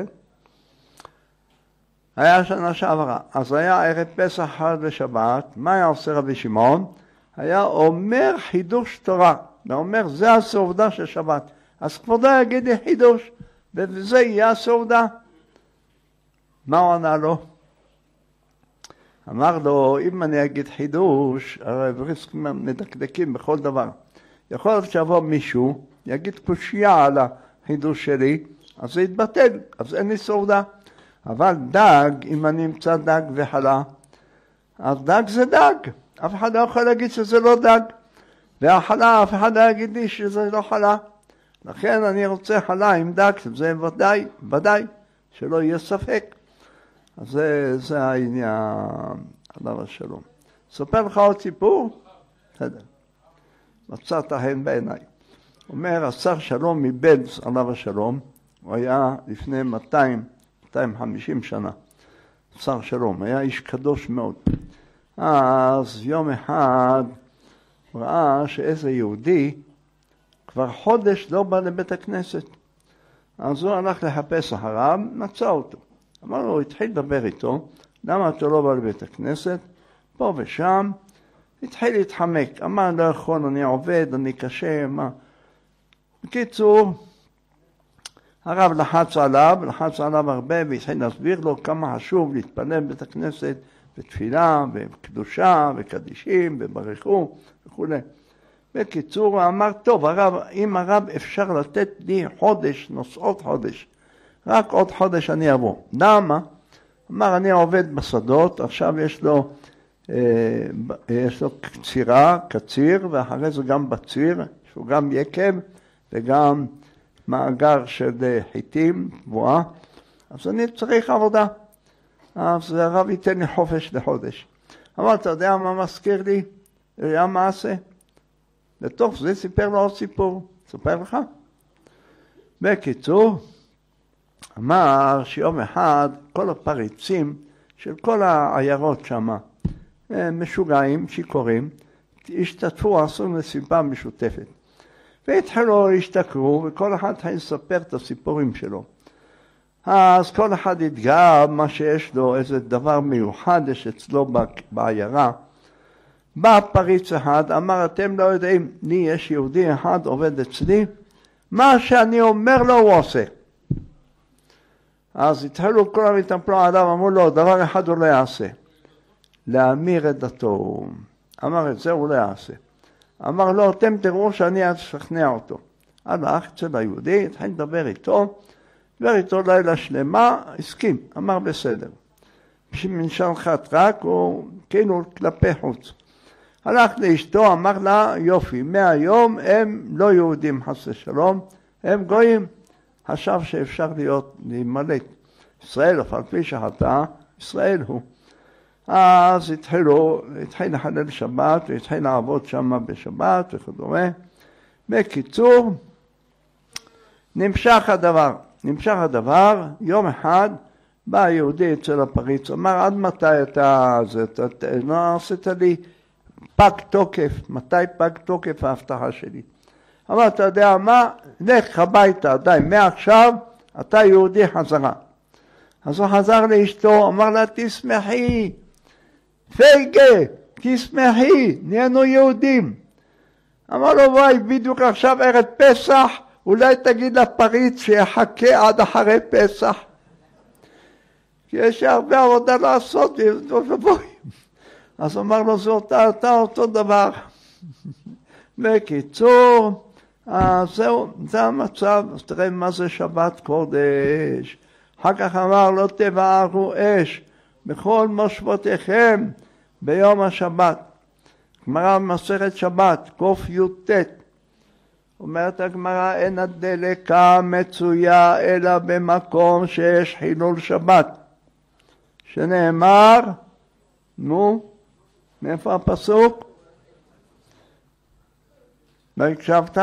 היה שנה שעברה. אז היה ערב פסח, חל בשבת. מה היה עושה רבי שמעון? היה אומר חידוש תורה. ואומר, זה הסעודה של שבת. אז כבודו יגיד לי חידוש, וזה יהיה הסעודה. מה הוא ענה לו? אמר לו, אם אני אגיד חידוש, הרי בריסקים מדקדקים בכל דבר. יכול להיות שיבוא מישהו, יגיד קושיה על החידוש שלי, אז זה יתבטל, אז אין לי סעודה. אבל דג, אם אני אמצא דג וחלה, אז דג זה דג. אף אחד לא יכול להגיד שזה לא דג. והחלה, אף אחד לא יגיד לי שזה לא חלה. לכן אני רוצה חלה עם דק, שזה ודאי, שלא יהיה ספק. אז זה העניין, עליו השלום. ספר לך עוד סיפור? בסדר. מצאת הן בעיניי. אומר, השר שלום מבלז, עליו השלום, הוא היה לפני 250 שנה. שר שלום, היה איש קדוש מאוד. אז יום אחד הוא ראה שאיזה יהודי כבר חודש לא בא לבית הכנסת. אז הוא הלך לחפש אחריו, מצא אותו. אמר לו, הוא התחיל לדבר איתו, למה אתה לא בא לבית הכנסת? פה ושם, התחיל להתחמק. אמר, לא יכול, אני עובד, אני קשה, מה? בקיצור, הרב לחץ עליו הרבה, והתחיל להסביר לו כמה חשוב להתפלל בבית הכנסת, בתפילה, בקדושה, וקדישים, וברכו, וכו'. בקיצור, הוא אמר, טוב, אם הרב אפשר לתת לי חודש, עוד חודש, רק עוד חודש אני אבוא. למה? אמר, אני עובד בשדות, עכשיו יש לו קציר, ואחרי זה גם בציר, שהוא גם יקב, וגם מאגר של חיטים, תבואה, אז אני צריך עבודה. אז הרב ייתן לי חופש לחודש. אמר, אתה יודע מה מזכיר לי? היה מעשה. לתוך זה סיפר לו עוד סיפור. ספר לך? בקיצור, אמר שיום אחד כל הפריצים של כל העיירות שם, משוגעים, שיכורים, השתתפו, עשו מסיבה משותפת. והתחילו להשתכרו, וכל אחד התחיל לספר את הסיפורים שלו. אז כל אחד התגאה מה שיש לו, איזה דבר מיוחד יש אצלו בעיירה. בא פריץ אחד, אמר, אתם לא יודעים, לי יש יהודי אחד עובד אצלי, מה שאני אומר לו הוא עושה. אז התחילו כולם להתנפלו עליו, אמרו לו, דבר אחד הוא לא יעשה, להמיר את דתו. אמר, את זה הוא לא יעשה. אמר לו, אתם תראו שאני אשכנע אותו. הלך אצל היהודי, התחיל לדבר איתו, דבר איתו לילה שלמה, הסכים, אמר בסדר. בשביל חת רק, הוא כאילו כלפי חוץ. הלך לאשתו, אמר לה, יופי, מהיום הם לא יהודים חס ושלום, הם גויים. חשב שאפשר להימלט. ישראל, אף על פי שחטא, ישראל הוא. אז התחיל לחלל שבת, והתחיל לעבוד שם בשבת וכדומה. בקיצור, נמשך הדבר, יום אחד בא היהודי אצל הפריץ, אמר, עד מתי אתה לא עשית לי פג תוקף, מתי פג תוקף ההבטחה שלי? אמר, אתה יודע מה, לך הביתה, די, מעכשיו אתה יהודי חזרה. אז הוא חזר לאשתו, אמר לה, תשמחי, פייגה, תשמחי, נהיינו יהודים. אמר לו, וואי, בדיוק עכשיו ערב פסח, אולי תגיד לפריץ שיחכה עד אחרי פסח. כי יש הרבה עבודה לעשות, אז אמר לו, זה אותו דבר. בקיצור, זהו, זה המצב. אז תראה מה זה שבת קודש. אחר כך אמר, לא תבערו אש בכל מושבותיכם ביום השבת. גמרא במסכת שבת, קי"ט. אומרת הגמרא, אין הדלקה מצויה אלא במקום שיש חילול שבת. שנאמר, מאיפה הפסוק? לא הקשבת?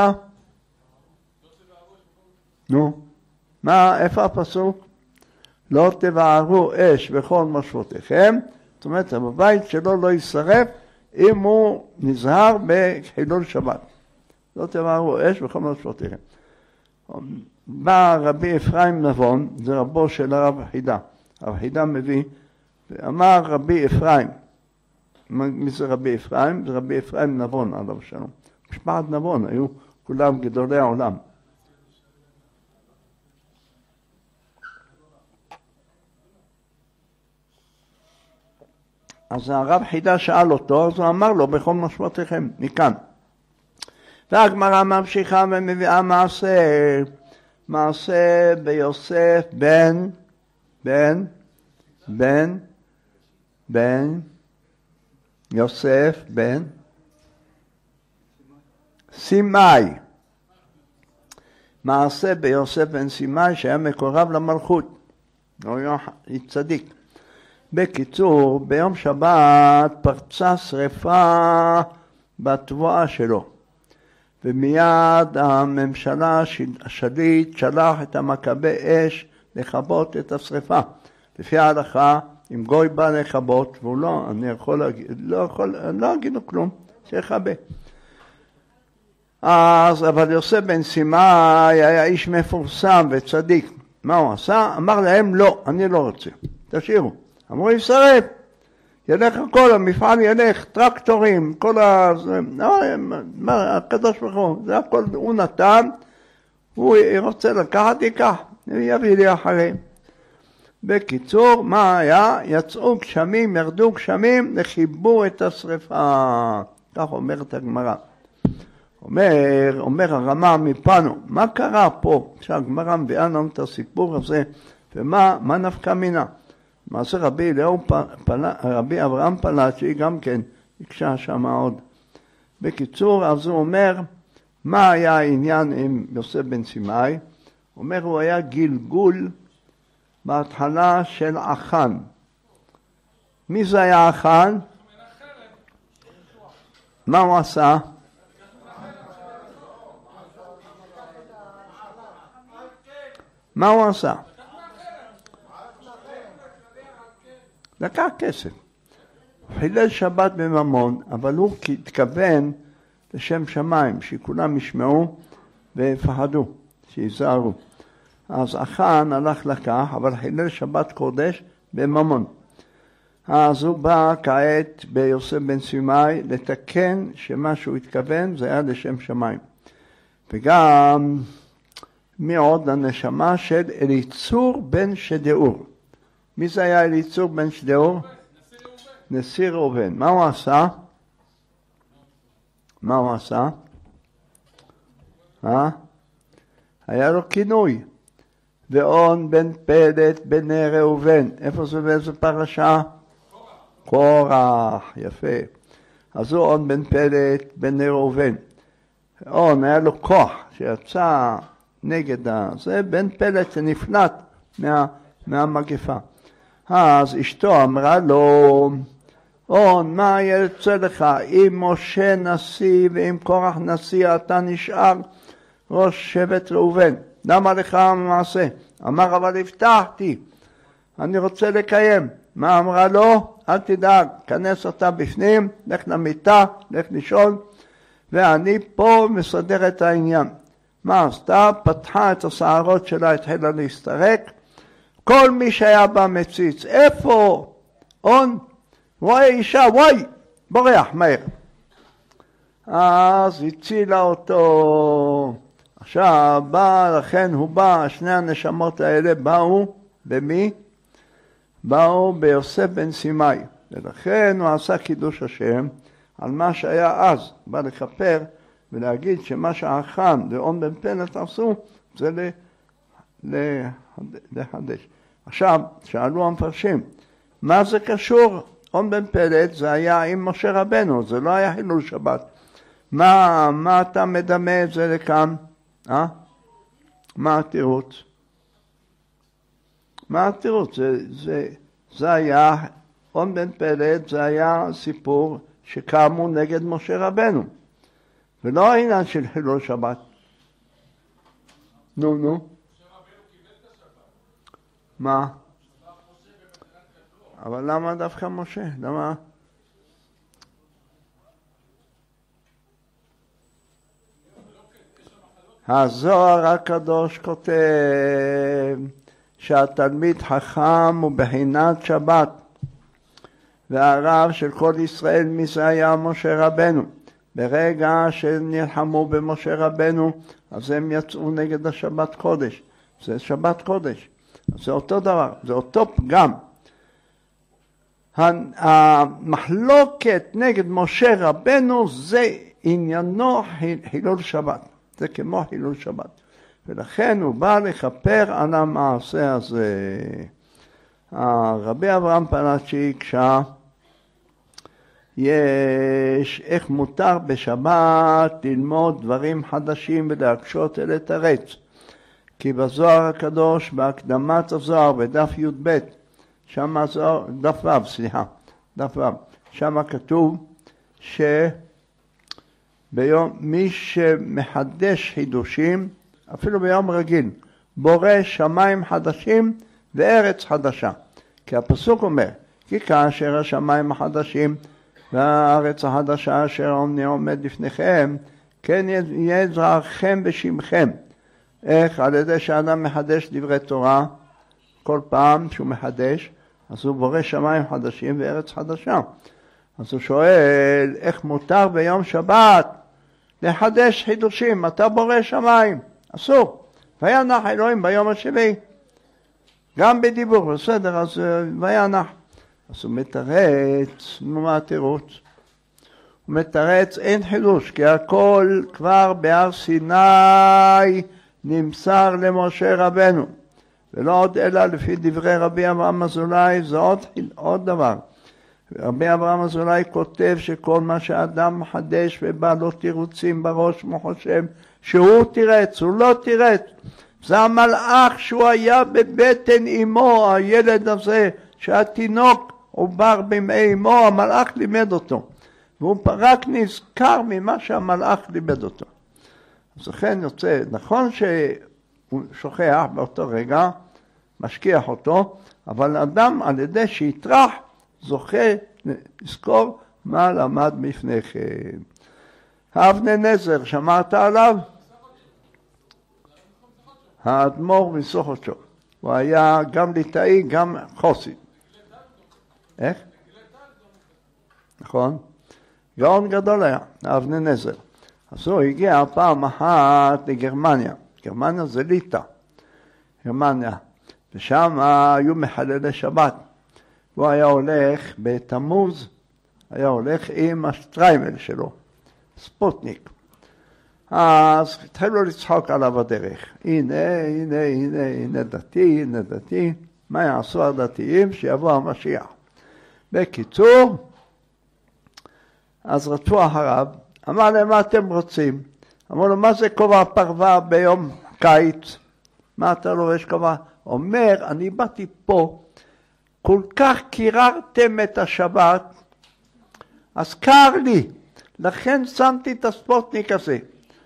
איפה הפסוק? לא תבערו אש בכל מושבותיכם, זאת אומרת, בבית שלו לא יישרף אם הוא נזהר בחילול שבת. לא תבערו אש בכל מושבותיכם. בא רבי אפרים נבון, זה רבו של הרב חידה. הרב חידה מביא, ואמר רבי אפרים, מי זה רבי אפרים? זה רבי אפרים נבון, עליו שלום. משפחת נבון, היו כולם גדולי העולם. אז הרב חידה שאל אותו, אז הוא אמר לו, בכל מושבותיכם, מכאן. והגמרא ממשיכה ומביאה מעשה ביוסף יוסף בן סימאי. מעשה ביוסף בן סימאי שהיה מקורב למלכות. הוא היה צדיק. בקיצור, ביום שבת פרצה שריפה בתבואה שלו. ומיד הממשלה, השליט, שלח את המכבי אש לכבות את השריפה. לפי ההלכה, אם גוי בא לכבות, והוא לא, אני לא אגיד לו כלום, שיכבה. אבל יוסף בן סימאי היה איש מפורסם וצדיק. מה הוא עשה? אמר להם, לא, אני לא רוצה, תשאירו. אמרו, ישרף, ילך הכל, המפעל ילך, טרקטורים, כל הקדוש ברוך הוא, זה הכל הוא נתן, הוא רוצה לקחת, ייקח, יביא לי אחריהם. בקיצור, מה היה? יצאו גשמים, ירדו גשמים, וחיבו את השריפה. כך אומרת הגמרא. אומר הרמ"א מפנו, מה קרה פה? שהגמרא מביאה לנו את הסיפור הזה, ומה נפקא מינה? מעשה רבי אברהם פלאצ'י גם כן הקשה שם עוד. בקיצור, אז הוא אומר, מה היה העניין עם יוסף בן סימאי? אומר, הוא היה גלגול בהתחלה של אחן. מי זה היה אחן? מה הוא עשה? מה הוא עשה? לקח כסף. חילל שבת בממון, אבל הוא התכוון לשם שמיים, שכולם ישמעו ויפחדו, שיזהרו. אז אחן הלך לקח, אבל חילל שבת קודש בממון. אז הוא בא כעת ביוסף בן סימאי לתקן שמה שהוא התכוון זה היה לשם שמיים. וגם מעוד הנשמה של אליצור בן שדאור. מי זה היה אליצור בן שדאור? נשיא ראובן. מה הוא עשה? מה הוא עשה? היה לו כינוי. ואון בן פלט בני ראובן. איפה זה באיזה פרשה? קורח. יפה. אז הוא און בן פלט בני ראובן. און היה לו כוח שיצא נגד זה, בן פלט שנפלט מהמגפה. אז אשתו אמרה לו, און, מה יצא לך? אם משה נשיא ואם קורח נשיא, אתה נשאר ראש שבט ראובן. למה לך המעשה? אמר, אבל הבטחתי, אני רוצה לקיים. מה אמרה לו? אל תדאג, כנס אותה בפנים, לך למיטה, לך לישון, ואני פה מסדר את העניין. מה עשתה? פתחה את השערות שלה, התחילה להסתרק. כל מי שהיה בה מציץ, איפה? און, רואה אישה, וואי, בורח, מהר. אז הצילה אותו. עכשיו, לכן הוא בא, שני הנשמות האלה באו, במי? באו ביוסף בן סימאי. ולכן הוא עשה קידוש השם על מה שהיה אז. בא לכפר ולהגיד שמה שהאחן ואון בן פלט עשו, זה לחדש. עכשיו, שאלו המפרשים, מה זה קשור? און בן פלט זה היה עם משה רבנו, זה לא היה חילול שבת. מה אתה מדמה את זה לכאן? מה התירוץ? מה התירוץ? זה היה, און בן פלט זה היה סיפור שקמו נגד משה רבנו. ולא העניין של חילול שבת. נו. מה? אבל למה דווקא משה? למה? הזוהר הקדוש כותב שהתלמיד חכם הוא בחינת שבת, והרב של כל ישראל מי זה היה משה רבנו. ברגע שנלחמו במשה רבנו, אז הם יצאו נגד השבת קודש. זה שבת קודש. זה אותו דבר, זה אותו פגם. המחלוקת נגד משה רבנו זה עניינו חילול שבת. זה כמו חילול שבת. ולכן הוא בא לכפר על המעשה הזה. רבי אברהם פלאצ'י הקשה, יש איך מותר בשבת ללמוד דברים חדשים ולהקשות ולתרץ. כי בזוהר הקדוש, בהקדמת הזוהר, בדף י"ב, שם הזוהר, דף ו', סליחה, דף ו', שם כתוב שביום מי שמחדש חידושים, אפילו ביום רגיל, בורא שמיים חדשים וארץ חדשה. כי הפסוק אומר, כי כאשר השמיים החדשים והארץ החדשה אשר עומד לפניכם, כן יהיה זרעכם בשמכם. איך? על ידי שאדם מחדש דברי תורה, כל פעם שהוא מחדש, אז הוא בורא שמיים חדשים וארץ חדשה. אז הוא שואל, איך מותר ביום שבת לחדש חידושים? אתה בורא שמיים, אסור. וינח אלוהים ביום השביעי. גם בדיבור, בסדר, אז וינח. אז הוא מתרץ, מה התירוץ? הוא מתרץ, אין חידוש, כי הכל כבר בהר סיני נמסר למשה רבנו. ולא עוד אלא לפי דברי רבי אברהם אזולאי, זה עוד דבר. רבי אברהם אזולאי כותב שכל מה שאדם מחדש ובא לו תירוצים בראש, הוא חושב שהוא תירץ, הוא לא תירץ. זה המלאך שהוא היה בבטן אמו, הילד הזה, שהתינוק עובר במעי אמו, המלאך לימד אותו. והוא רק נזכר ממה שהמלאך לימד אותו. אז לכן יוצא, נכון שהוא שוכח באותו רגע, משכיח אותו, אבל אדם על ידי שיטרח זוכה לזכור מה למד לפני כן. האבני נזר, שמעת עליו? האדמו"ר מסוכותשוב. הוא היה גם ליטאי, גם חסיד. איך? נכון? גאון גדול היה, האבני נזר. אז הוא הגיע פעם אחת לגרמניה. גרמניה זה ליטא. גרמניה. ושם היו מחללי שבת. הוא היה הולך בתמוז, היה הולך עם השטריימל שלו, ספוטניק. אז התחילו לצחוק עליו הדרך. הנה דתי. מה יעשו הדתיים? שיבוא המשיח. בקיצור, אז רדפו אחריו, אמר להם, מה אתם רוצים? אמרו לו, מה זה כובע פרווה ביום קיץ? מה אתה לובש כובע? אומר, אני באתי פה, כל כך קיררתם את השבת, אז קר לי, לכן שמתי את הספוטניק הזה.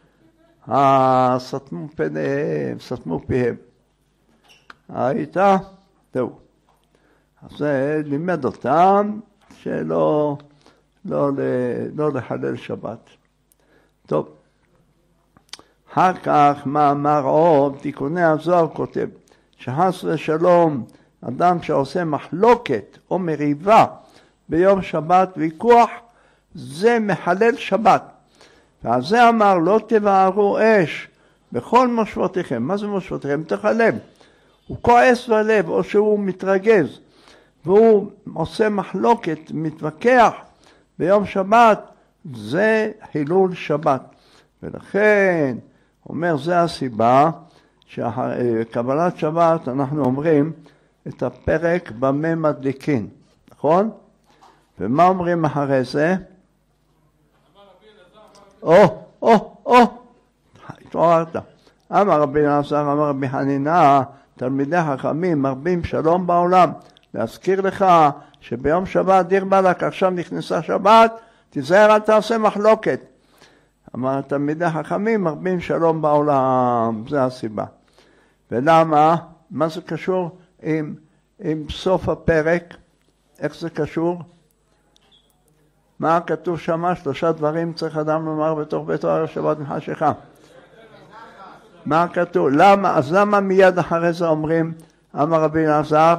סתמו פניהם, סתמו פיהם. היית? זהו. אז זה לימד אותם שלא לא לחלל שבת. טוב. אחר כך מאמר עוד, תיקוני הזוהר כותב, שחס ושלום אדם שעושה מחלוקת או מריבה ביום שבת ויכוח, זה מחלל שבת. ועל זה אמר, לא תבערו אש בכל מושבותיכם. מה זה מושבותיכם? תחלם. הוא כועס בלב או שהוא מתרגז והוא עושה מחלוקת, מתווכח ביום שבת, זה חילול שבת. ולכן, אומר, זה הסיבה שקבלת שבת אנחנו אומרים את הפרק במה מדליקין, נכון? ומה אומרים אחרי זה? התעוררת. אמר רבי אלעזר, אמר רבי חנינא, תלמידי חכמים מרבים שלום בעולם. להזכיר לך שביום שבת דיר באלק, עכשיו נכנסה שבת, תיזהר אל תעשה מחלוקת. אמר תלמידי חכמים מרבים שלום בעולם, זה הסיבה. ולמה? מה זה קשור עם סוף הפרק? איך זה קשור? מה כתוב שם? 3 דברים צריך אדם לומר בתוך בית ערב שבת מחשכה. מה כתוב? למה? אז למה מיד אחרי זה אומרים, אמר רבי אלעזר?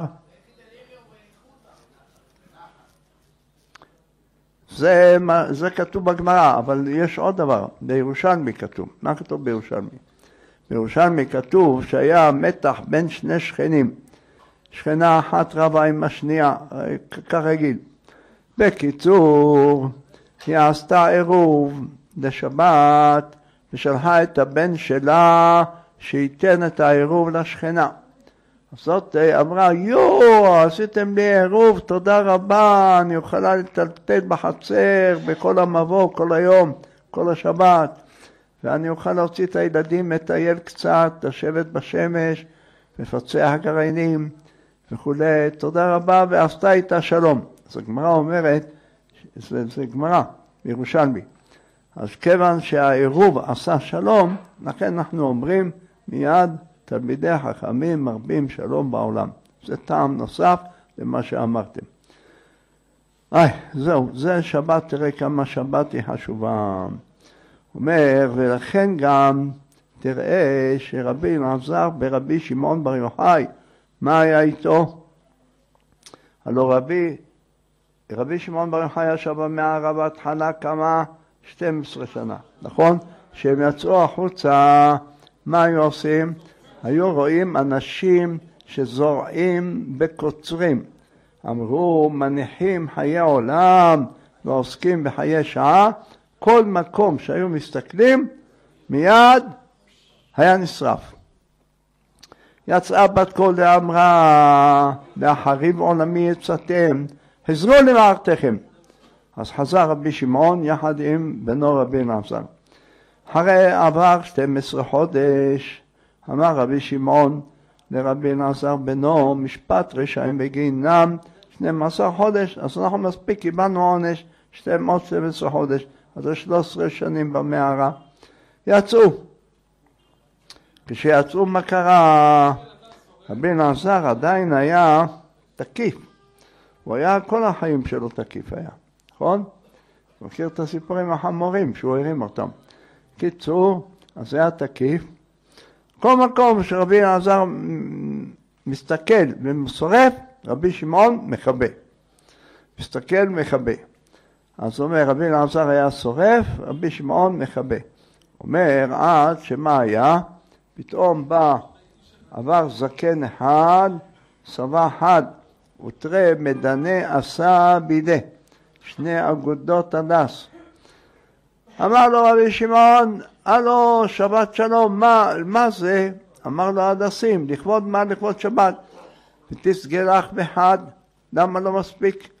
זה כתוב בגמרא, אבל יש עוד דבר, בירושלמי כתוב. מה כתוב בירושלמי? בירושלמי כתוב שהיה מתח בין שני שכנים. שכנה אחת רבה עם השנייה, כרגיל. בקיצור, היא עשתה עירוב לשבת, ושלחה את הבן שלה שייתן את העירוב לשכנה. זאת אמרה, עשיתם לי עירוב, תודה רבה, אני יכולה לטלטל בחצר, בכל המבוא, כל היום, כל השבת. ואני אוכל להוציא את הילדים, לטייל קצת, לשבת בשמש, לפצח גרעינים וכו'. תודה רבה, ועשתה איתה שלום. אז הגמרא אומרת, זה גמרא, ירושלמי. אז כיוון שהעירוב עשה שלום, לכן אנחנו אומרים מיד, תלמידי החכמים מרבים שלום בעולם. זה טעם נוסף למה שאמרתם. זהו, זה שבת, תראה כמה שבת היא חשובה. אומר, ולכן גם תראה שרבי אלעזר ברבי שמעון בר יוחאי, מה היה איתו? הלא רבי שמעון בר יוחאי ישב במערה בהתחלה כמה 12 שנה, נכון? שהם יצאו החוצה, מה היו עושים? היו רואים אנשים שזורעים בקוצרים. אמרו, מניחים חיי עולם ועוסקים בחיי שעה. כל מקום שהיו מסתכלים, מיד היה נשרף. יצאה בת קול ואמרה, להחריב עולמי יצאתם, חזרו למערתכם. אז חזר רבי שמעון יחד עם בנו רבי אלעזר. אחרי עבר 12 חודש, אמר רבי שמעון לרבי אלעזר בנו, משפט רשעים בגינם 12 חודש, אז אנחנו מספיק קיבלנו עונש 12 חודש, אז זה 13 שנים במערה. יצאו. כשיצאו מה קרה? רבי אלעזר עדיין היה תקיף. הוא היה כל החיים שלו תקיף היה, נכון? מכיר את הסיפורים החמורים שהוא הרים אותם. קיצור, אז היה תקיף. כל מקום שרבי אלעזר מסתכל ומסורף, רבי שמעון מכבה. מסתכל מכבה. אז אומר, רבי אלעזר היה שורף, רבי שמעון מכבה. אומר, עד שמה היה? פתאום בא, עבר זקן אחד, סבא חד, ותראה מדנה עשה בידי, 2 אגודות הדס. אמר לו רבי שמעון, הלו, שבת שלום, מה זה? אמר לו הדסים, לכבוד מה? לכבוד שבת. ותסגלח בחד, למה לא מספיק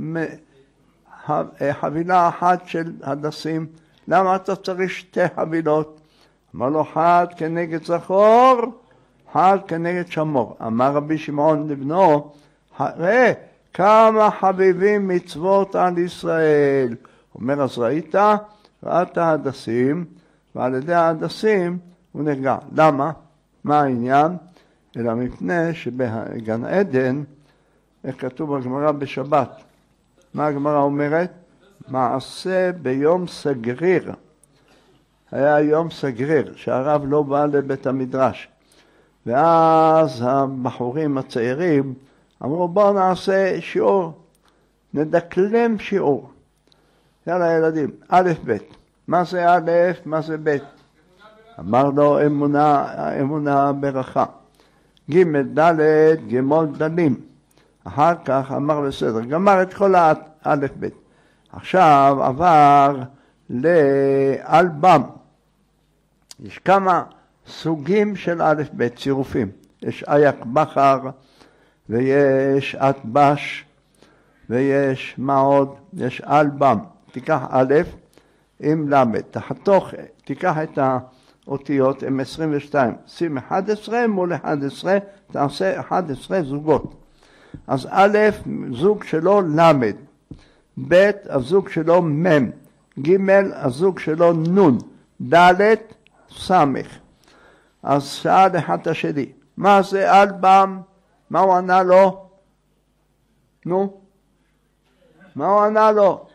חבילה אחת של הדסים? למה אתה צריך 2 חבילות? אמר לו, חד כנגד זכור, חד כנגד שמור. אמר רבי שמעון לבנו, ראה, כמה חביבים מצוות על ישראל. אומר, אז ראית? ראת ההדסים, ועל ידי ההדסים הוא נרגע. למה? מה העניין? אלא מפני שבגן עדן, איך כתוב בגמרא בשבת? מה הגמרא אומרת? מעשה ביום סגריר. היה יום סגריר, שהרב לא בא לבית המדרש. ואז הבחורים הצעירים אמרו, בואו נעשה שיעור, נדקלם שיעור. יאללה ילדים, א' ב', מה זה א', מה זה ב'? אמר לו, אמונה ברכה. ג' ד' גמול דלים. אחר כך אמר בסדר, גמר את כל הא' ב'. עכשיו עבר לאלבם. יש כמה סוגים של א' ב' צירופים. יש אייק בחר, ויש אטבש, ויש מה עוד? יש אלבם. תיקח א' עם למד. תיקח את האותיות עם 22. שים 11 מול 11, תעשה 11 זוגות. אז א', זוג שלו למד. ב', הזוג שלו מ'. ג', הזוג שלו נ'. ד', סמך. אז שאל אחד השני, מה זה אלבם? מה הוא ענה לו? נו? מה הוא ענה לו?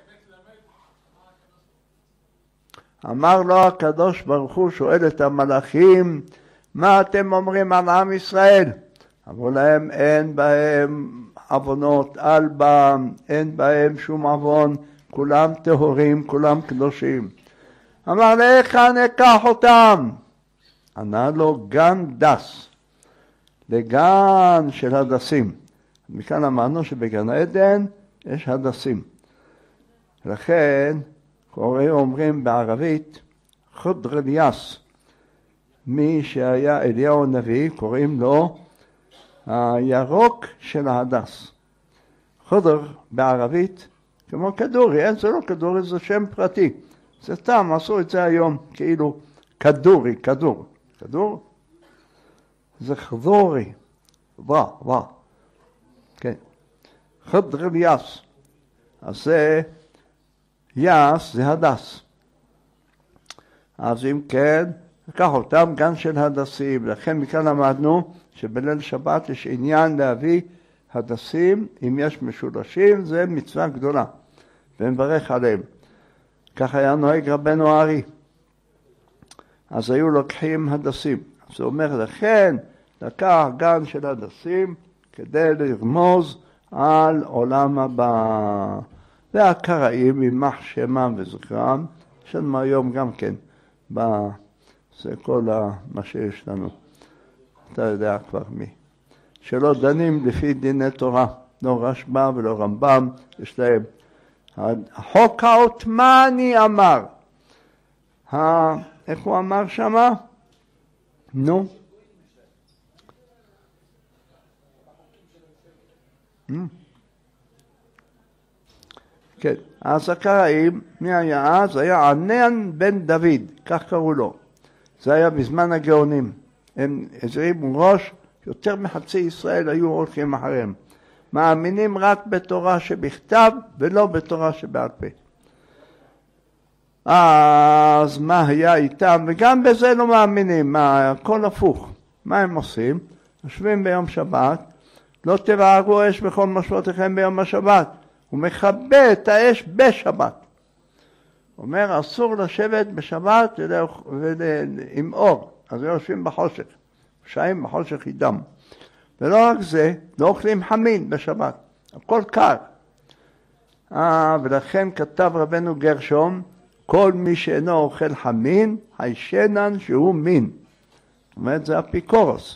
אמר לו הקדוש ברוך הוא, שואל את המלאכים, מה אתם אומרים על עם ישראל? אמרו להם, אין בהם עוונות אלבם, אין בהם שום עוון, כולם טהורים, כולם קדושים. אמר, איך אני אקח אותם? ענה לו, גן דס, לגן של הדסים. מכאן אמרנו שבגן עדן יש הדסים. לכן אומרים בערבית, חודר אליאס, מי שהיה אליהו הנביא, קוראים לו הירוק של ההדס. חודר בערבית, כמו כדורי, זה לא כדורי, זה שם פרטי. זה טעם, עשו את זה היום, כאילו כדורי, כדור זה חדורי, וואה, כן, חדר אליאס, אז זה יאס זה הדס. אז אם כן, לקח אותם גן של הדסים, לכן מכאן למדנו שבליל שבת יש עניין להביא הדסים, אם יש משולשים, זה מצווה גדולה, ונברך עליהם. כך היה נוהג רבנו הארי. אז היו לוקחים הדסים. אז הוא אומר, לכן לקח גן של הדסים כדי לרמוז על עולם הבא. והקראים, יימח שמם וזכרם, יש לנו היום גם כן, זה כל מה שיש לנו. אתה יודע כבר מי. שלא דנים לפי דיני תורה, לא רשב"א ולא רמב"ם, יש להם. החוק העות'מאני אמר, איך הוא אמר שמה? נו? כן, אז הקראים, מי היה אז? היה ענן בן דוד, כך קראו לו. זה היה בזמן הגאונים. הם הזרימו ראש, יותר מחצי ישראל היו הולכים אחריהם. מאמינים רק בתורה שבכתב ולא בתורה שבעל פה. אז מה היה איתם? וגם בזה לא מאמינים, הכל הפוך. מה הם עושים? יושבים ביום שבת, לא תבערו אש בכל משמעותיכם ביום השבת. הוא מכבה את האש בשבת. אומר, אסור לשבת בשבת עם אור, אז יושבים בחושך, שעים בחושך אידם. ולא רק זה, לא אוכלים חמין בשבת, הכל קר. ולכן כתב רבנו גרשום, כל מי שאינו אוכל חמין, הישנן שהוא מין. זאת אומרת, זה אפיקורוס.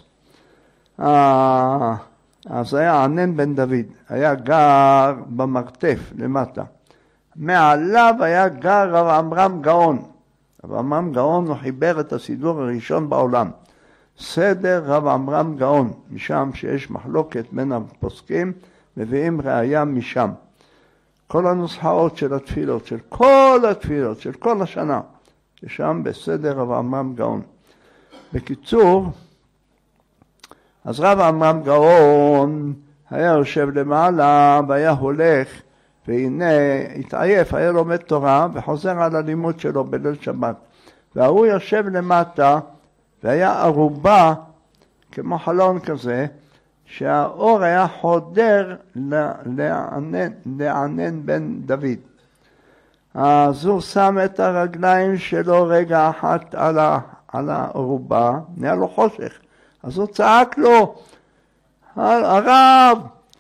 אז היה ענן בן דוד, היה גר במרתף למטה. מעליו היה גר רב עמרם גאון. רב עמרם גאון הוא חיבר את הסידור הראשון בעולם. סדר רב עמרם גאון, משם שיש מחלוקת בין הפוסקים, מביאים ראיה משם. כל הנוסחאות של התפילות, של כל התפילות, של כל השנה, ששם בסדר רב עמרם גאון. בקיצור, אז רב עמרם גאון היה יושב למעלה והיה הולך, והנה התעייף, היה לומד תורה וחוזר על הלימוד שלו בליל שבת. והוא יושב למטה והיה ערובה כמו חלון כזה, שהאור היה חודר לענן בן דוד. אז הוא שם את הרגליים שלו רגע אחת על הערובה, נהיה לו חושך. אז הוא צעק לו, הרב,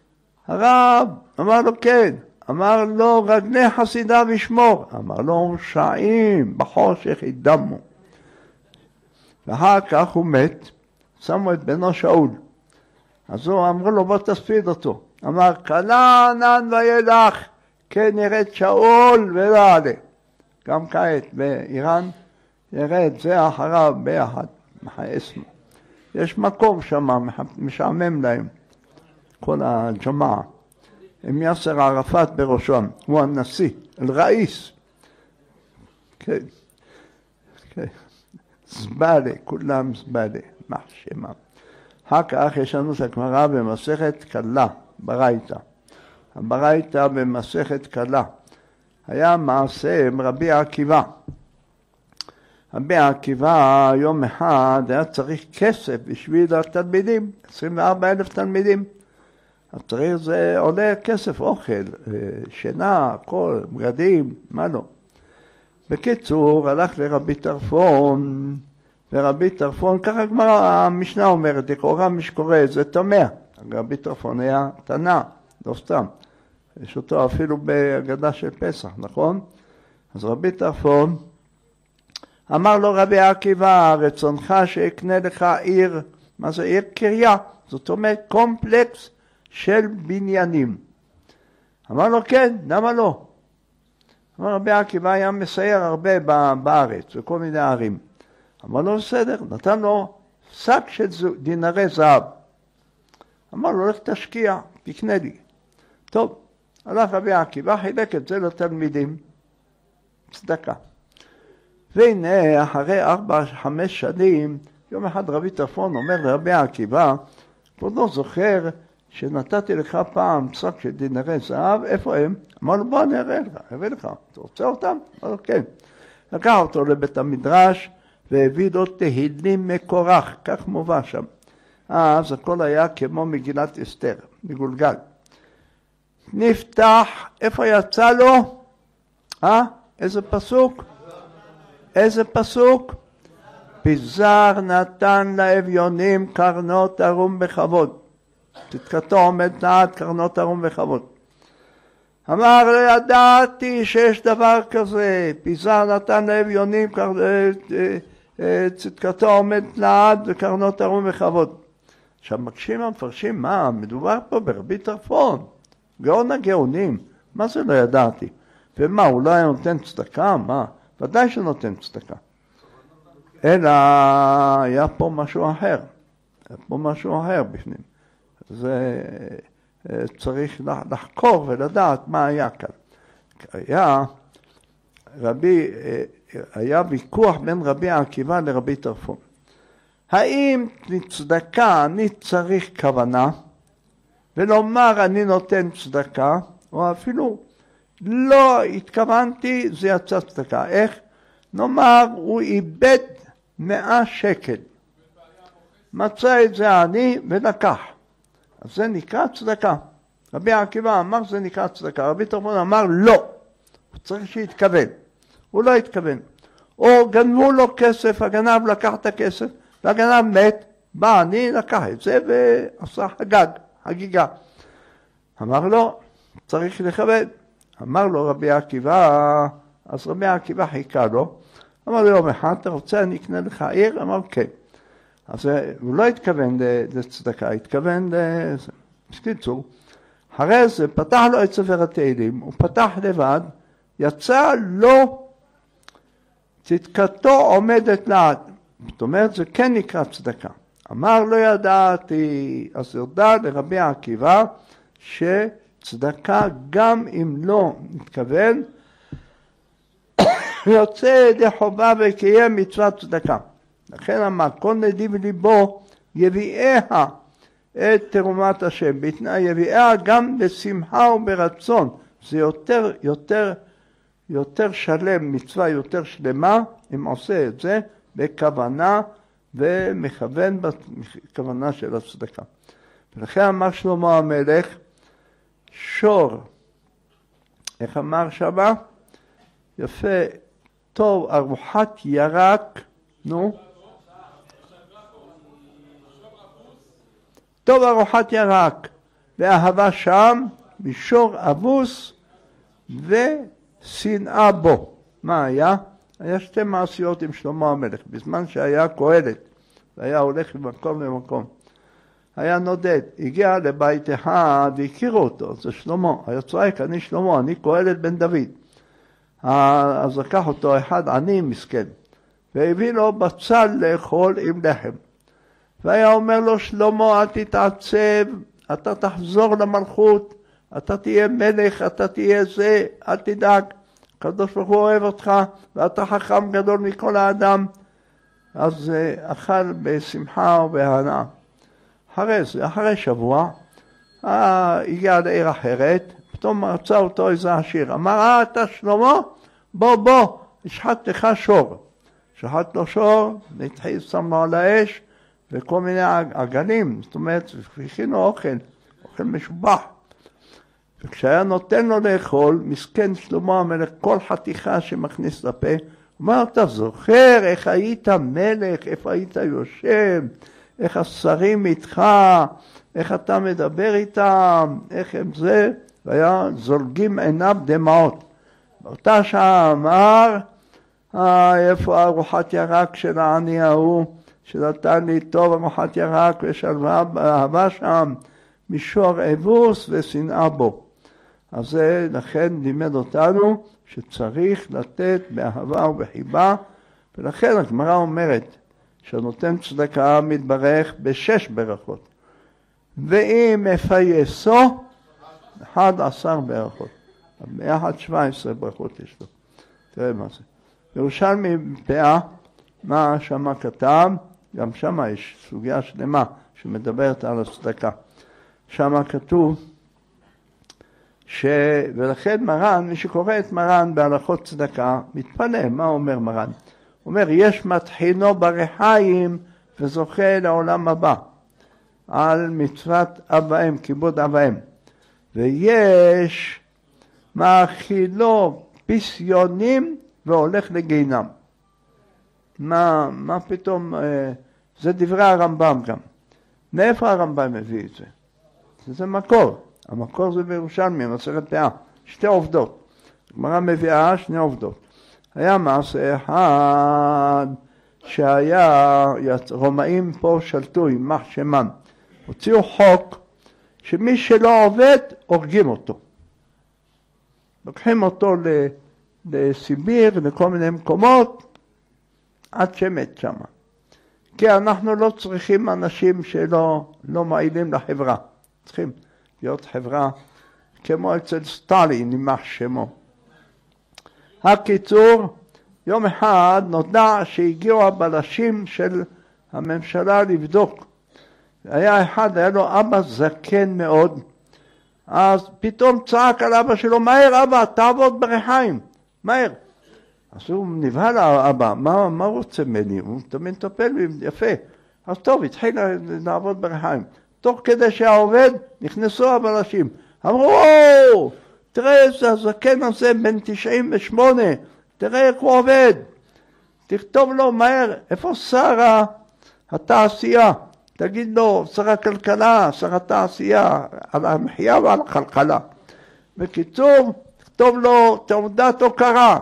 אמר לו כן, אמר לו רגלי חסידיו ישמור, אמר לו שעים בחושך ידמו. ואחר כך הוא מת, שמו את בנו שאול. אז הוא אמרו לו בוא תספיד אותו. אמר קלה ענן וילך, כן ירד שאול ולא עלה. גם כעת באיראן ירד זה אחריו ביחד, מחייסמו. יש מקום שם, משעמם להם, כל הג'מעה. עם יאסר ערפאת בראשון, הוא הנשיא, אל-ראיס. כן, כן. זבאלה, כולם זבאלה, מה שמה. אחר כך יש לנו את הגמרא במסכת קלה, ברייתא. הברייתא במסכת קלה. היה מעשה עם רבי עקיבא. רבי עקיבא יום אחד היה צריך כסף בשביל התלמידים, 24,000 תלמידים. צריך זה עולה כסף, אוכל, שינה, הכל, בגדים, מה לא. בקיצור, הלך לרבי טרפון, ורבי טרפון, ככה המשנה אומרת, לכאורה מי שקורא, זה טמא. רבי טרפון היה תנא, לא סתם. יש אותו אפילו בהגדה של פסח, נכון? אז רבי טרפון אמר לו רבי עקיבא, רצונך שיקנה לך עיר, מה זה עיר? קריה, זאת אומרת קומפלקס של בניינים. אמר לו כן, למה לא? אמר רבי עקיבא היה מסייר הרבה בארץ, בכל מיני ערים. אמר לו בסדר, נתן לו שק של דינרי זהב. אמר לו לך תשקיע, תקנה לי. טוב, הלך רבי עקיבא, חילק את זה לתלמידים, צדקה. והנה אחרי 4-5 שנים, יום אחד רבי טרפון אומר לרבי עקיבא, כבודו זוכר שנתתי לך פעם שק של דינרי זהב, איפה הם? אמר לו, בוא אני אראה לך, אביא לך, אתה רוצה אותם? אמר לו, כן. לקח אותו לבית המדרש והביא לו תהילים מקורח, כך מובא שם. אז הכל היה כמו מגילת אסתר, מגולגל. נפתח, איפה יצא לו? איזה פסוק? איזה פסוק? פיזר נתן לאביונים קרנות ערום בכבוד. צדקתו עומד לעד קרנות ערום בכבוד. אמר לא ידעתי שיש דבר כזה, פיזר נתן לאביונים צדקתו עומד לעד וקרנות ערום בכבוד. עכשיו מקשים המפרשים, מה? מדובר פה ברבי טרפון, גאון הגאונים, מה זה לא ידעתי? ומה, הוא לא היה נותן צדקה? מה? ודאי שנותן צדקה. אלא היה פה משהו אחר, היה פה משהו אחר בפנים. זה צריך לחקור ולדעת מה היה כאן. היה ויכוח בין רבי עקיבא לרבי טרפון. האם לצדקה אני צריך כוונה, ולומר אני נותן צדקה, או אפילו לא התכוונתי, זה יצא צדקה. איך? נאמר, הוא איבד 100 שקל. מצא את זה אני ולקח. אז זה נקרא צדקה. רבי עקיבא אמר זה נקרא צדקה. רבי טרפון אמר לא. הוא צריך שיתכוון. הוא לא התכוון. או גנבו לו כסף, הגנב לקח את הכסף, והגנב מת, בא אני לקח את זה ועשה חגיגה. אמר לו, צריך לכבד. אמר לו רבי עקיבא, אז רבי עקיבא חיכה לו. אמר לו יום אחד, אתה רוצה אני אקנה לך עיר? אמר כן. אז הוא לא התכוון לצדקה, התכוון בקיצור. אחרי זה פתח לו את ספר התהילים, הוא פתח לבד, יצא לו צדקתו עומדת לעד. זאת אומרת, זה כן נקרא צדקה. אמר לא ידעתי, אז ידע לרבי עקיבא שצדקה גם אם לא מתכוון, יוצא ידי חובה וקיים מצוות צדקה. לכן אמר, כל נדיב ליבו יביאיה את תרומת השם. יביאיה גם בשמחה וברצון. זה יותר שלם, מצווה יותר שלמה, אם עושה את זה בכוונה ומכוון בכוונה של הצדקה. ולכן אמר שלמה המלך, שור, איך אמר שמה? יפה, טוב, ארוחת ירק, נו? טוב ארוחת ירק, ואהבה שם, מישור אבוס ושנאה בו. מה היה? היה 2 מעשיות עם שלמה המלך, בזמן שהיה קהלת, והיה הולך ממקום למקום. היה נודד, הגיע לבית אחד והכירו אותו, זה שלמה, היה צועק, אני שלמה, אני קהלת בן דוד. אז לקח אותו אחד עני מסכן, והביא לו בצל לאכול עם לחם. והיה אומר לו, שלמה, אל תתעצב, אתה תחזור למלכות, אתה תהיה מלך, אתה תהיה זה, אל תדאג. הקדוש ברוך הוא אוהב אותך, ואתה חכם גדול מכל האדם. אז אכל בשמחה ובהנאה. אחרי שבוע, הגיע לעיר אחרת, פתאום מצא אותו איזה עשיר. אמר, אתה שלמה? בוא, השחט לך שור. שחט לו שור, והתחיל שם לו על האש, וכל מיני עגלים, זאת אומרת, הכינו אוכל משובח. וכשהיה נותן לו לאכול, מסכן שלמה המלך, כל חתיכה שמכניס לפה, הוא אומר, אתה זוכר איך היית מלך, איפה היית יושב, איך השרים איתך, איך אתה מדבר איתם, איך הם זה, והיה זולגים עיניו דמעות. באותה שעה אמר, איפה ארוחת ירק של העני ההוא, שנתן לי טוב ארוחת ירק ושלווה באהבה שם, מישור אבוס ושנאה בו. אז זה לכן לימד אותנו שצריך לתת באהבה ובחיבה, ולכן הגמרא אומרת שנותן צדקה מתברך ב6 ברכות. ואם מפייסו, 11 ברכות. ביחד 17 ברכות יש לו. תראה מה זה. ירושלמי פאה, מה שמה כתב, גם שמה יש סוגיה שלמה שמדברת על הצדקה. שמה כתוב, ולכן מרן, מי שקורא את מרן בהלכות צדקה, מתפלא, מה אומר מרן? הוא אומר, יש מתחינו ברחיים וזוכה לעולם הבא, על מצוות אבהם, כיבוד אבהם. ויש מאכילו פסיונים והולך לגיהנם. מה פתאום, זה דברי הרמב"ם גם. מאיפה הרמב"ם מביא את זה? זה מקור. המקור זה בירושלמי, מסכת פאה. שתי עובדות. הגמרא מביאה שני עובדות. היה מעשה אחד שהיה, רומאים פה שלטו עם יימח שמם. הוציאו חוק שמי שלא עובד, הורגים אותו. לוקחים אותו לסיביר, לכל מיני מקומות, עד שמת שם. כי אנחנו לא צריכים אנשים שלא מעילים לחברה. צריכים להיות חברה כמו אצל סטלין, יימח שמו. הקיצור, יום אחד נודע שהגיעו הבלשים של הממשלה לבדוק. היה לו אבא זקן מאוד, אז פתאום צעק על אבא שלו, מהר אבא, תעבוד ברחיים, מהר. אז הוא נבהל אבא, מה הוא רוצה ממני? הוא תמיד מטפל בי, יפה. אז טוב, התחיל לעבוד ברחיים. תוך כדי שהעובד, נכנסו הבלשים. אמרו, תראה איזה הזקן הזה בן 98, תראה איך הוא עובד. תכתוב לו מהר, איפה שר התעשייה? תגיד לו, שר הכלכלה, שר התעשייה, על המחיה ועל הכלכלה. בקיצור, תכתוב לו תעודת הוקרה.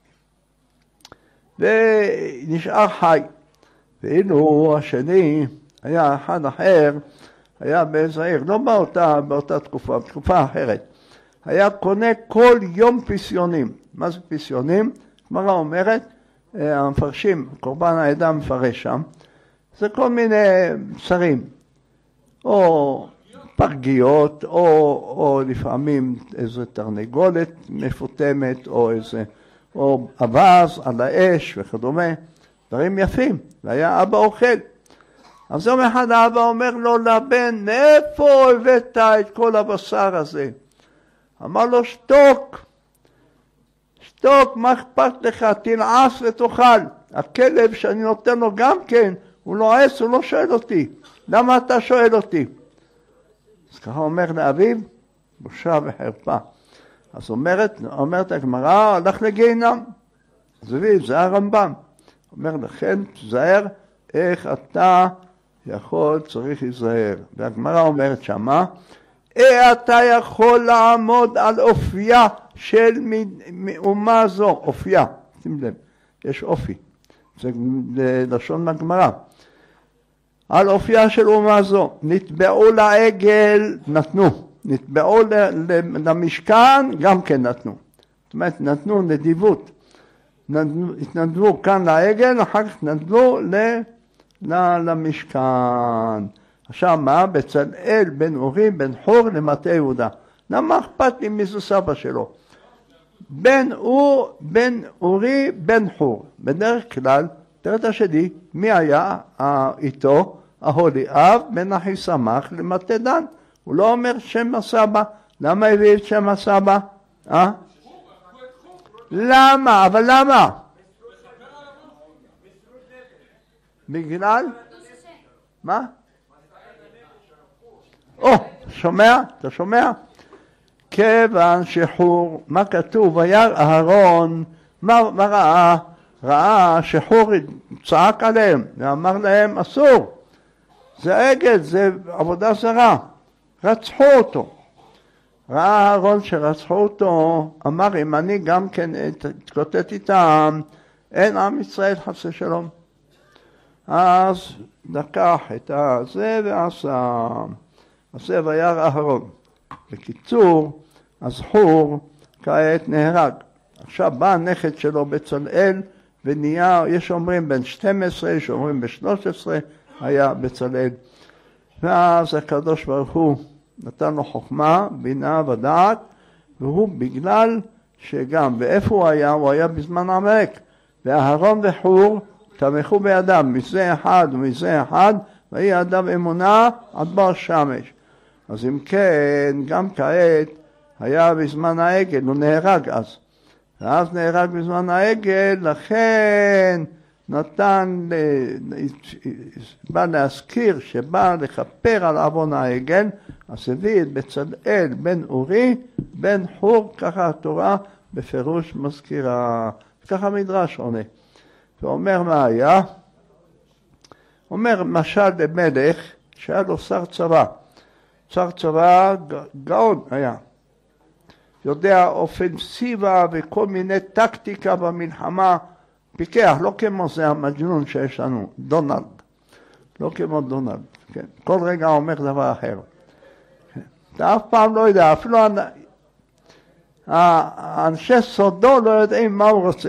ונשאר חי. ואילו השני, היה אחד אחר, היה באיזה עיר, לא באותה תקופה, בתקופה אחרת. היה קונה כל יום פסיונים. מה זה פסיונים? גמרא אומרת, המפרשים, קורבן העדה מפרש שם, זה כל מיני שרים, או פרגיות, או לפעמים איזו תרנגולת מפותמת, או אבז על האש וכדומה, דברים יפים, והיה אבא אוכל. אז יום אחד האבא אומר לו לבן, מאיפה הבאת את כל הבשר הזה? אמר לו, שתוק, מה אכפת לך, תנעס ותאכל. הכלב שאני נותן לו גם כן, הוא לועס, הוא לא שואל אותי. למה אתה שואל אותי? אז ככה אומר לאביו, בושה וחרפה. אז אומרת הגמרא, הלך לגיהנם. אז אביו, זה הרמב"ם. אומר לכן, תזהר איך אתה צריך להיזהר. והגמרא אומרת שמה, אתה יכול לעמוד על אופייה של אומה זו, אופייה, שים לב, יש אופי, זה לשון מהגמרא. על אופייה של אומה זו, נתבעו לעגל, נתבעו למשכן, גם כן נתנו. זאת אומרת, נתנו נדיבות, התנדבו כאן לעגל, אחר כך נתנו למשכן. עכשיו מה? בצלאל בן אורי בן חור למטה יהודה. למה אכפת לי מי זו סבא שלו? בן אורי בן חור. בדרך כלל, תראה את השני, מי היה איתו? אהוליאב בן אחיסמך למטה דן. הוא לא אומר שם הסבא. למה הביא את שם הסבא? למה? אבל למה? בגלל? מה? שומע? אתה שומע? כיוון שחור, מה כתוב? וירא אהרון, מה ראה? ראה שחור צעק עליהם, ואמר להם אסור, זה עגל, זה עבודה זרה, רצחו אותו. ראה אהרון שרצחו אותו, אמר אם אני גם כן אתקוטט איתם, אין עם ישראל חס ושלום. אז לקח את זה ועשה. עשה וירא אהרון. בקיצור, אז חור כעת נהרג. עכשיו בא הנכד שלו בצלאל ונהיה, יש אומרים בן 12, יש אומרים ב-13, היה בצלאל. ואז הקדוש ברוך הוא נתן לו חוכמה, בינה ודעת, והוא בגלל שגם, ואיפה הוא היה? הוא היה בזמן עמלק. ואהרון וחור תמכו בידם, מזה אחד ומזה אחד, ויהי אדם אמונה עד בוא השמש. אז אם כן, גם כעת היה בזמן העגל, הוא נהרג אז. ואז נהרג בזמן העגל, לכן נתן, בא להזכיר שבא לכפר על עוון העגל, אז הביא את בצלאל בן אורי, בן חור, ככה התורה בפירוש מזכירה, ככה מדרש עונה. ואומר מה היה? אומר משל במלך שהיה לו שר צבא. שר צבא גאון היה. יודע אופנסיבה וכל מיני טקטיקה במלחמה, פיקח, לא כמו זה המג'נון שיש לנו, דונלד. לא כמו דונלד, כן. כל רגע אומר דבר אחר. כן. אתה אף פעם לא יודע, אפילו האנשי סודו לא יודעים מה הוא רוצה.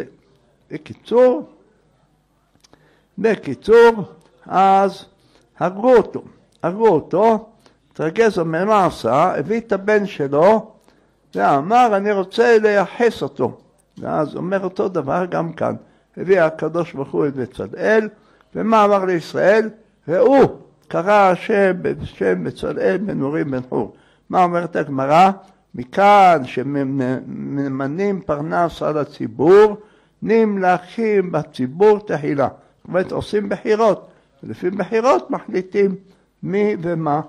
בקיצור, אז הרגו אותו, תרגז אומר מה עשה, הביא את הבן שלו, ואמר אני רוצה לייחס אותו. ואז אומר אותו דבר גם כאן, הביא הקדוש ברוך הוא את בצלאל, ומה אמר לישראל? ראו, קרא השם בצלאל בן אורי בן חור. מה אומרת הגמרא? מכאן שממנים פרנס על הציבור, נמלכים בציבור תחילה. זאת אומרת, עושים בחירות, ולפי בחירות מחליטים מי ומה.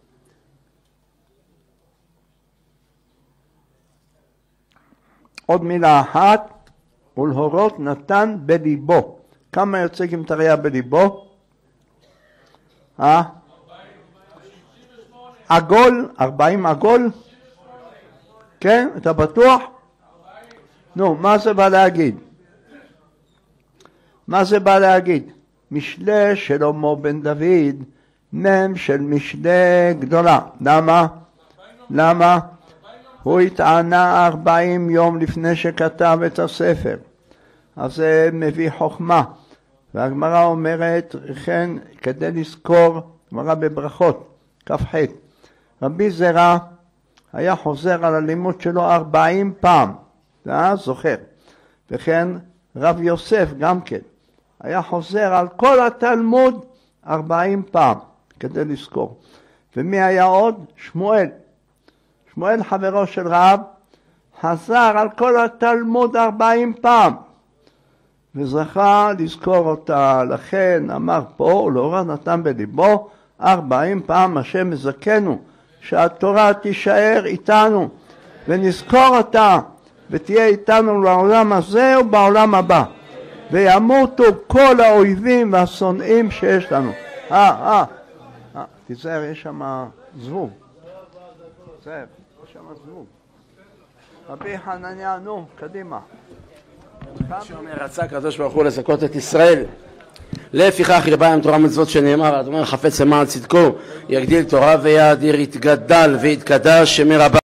עוד מילה אחת, ולהורות נתן בליבו. כמה יוצא גמטריה בליבו? עגול, 40 עגול? כן, אתה בטוח? נו, מה זה בא להגיד? מה זה בא להגיד? משלי שלמה בן דוד, מם של משלי גדולה. למה? הוא התענה 40 יום לפני שכתב את הספר. אז זה מביא חוכמה. והגמרא אומרת, כן, כדי לזכור, גמרא בברכות, כ"ח. רבי זרע היה חוזר על הלימוד שלו 40 פעם, ואז זוכר. וכן רב יוסף גם כן, היה חוזר על כל התלמוד 40 פעם, כדי לזכור. ומי היה עוד? שמואל. שמואל חברו של רב, חזר על כל התלמוד 40 פעם, וזכה לזכור אותה. לכן אמר פה, ולהורות נתן בליבו 40 פעם השם מזכנו, שהתורה תישאר איתנו, ונזכור אותה, ותהיה איתנו לעולם הזה ובעולם הבא. וימותו כל האויבים והשונאים שיש לנו. תיזהר, יש שם זבוב. תיזהר, יש שם זבוב. רבי חנניה, נו, קדימה. שאומר, רצה הקדוש ברוך הוא לזכות את ישראל. לפיכך ירבה עם תורה מצוות שנאמר, אדוני חפץ למען צדקו, יגדיל תורה ויאדיר, יתגדל ויתקדש שמרבה.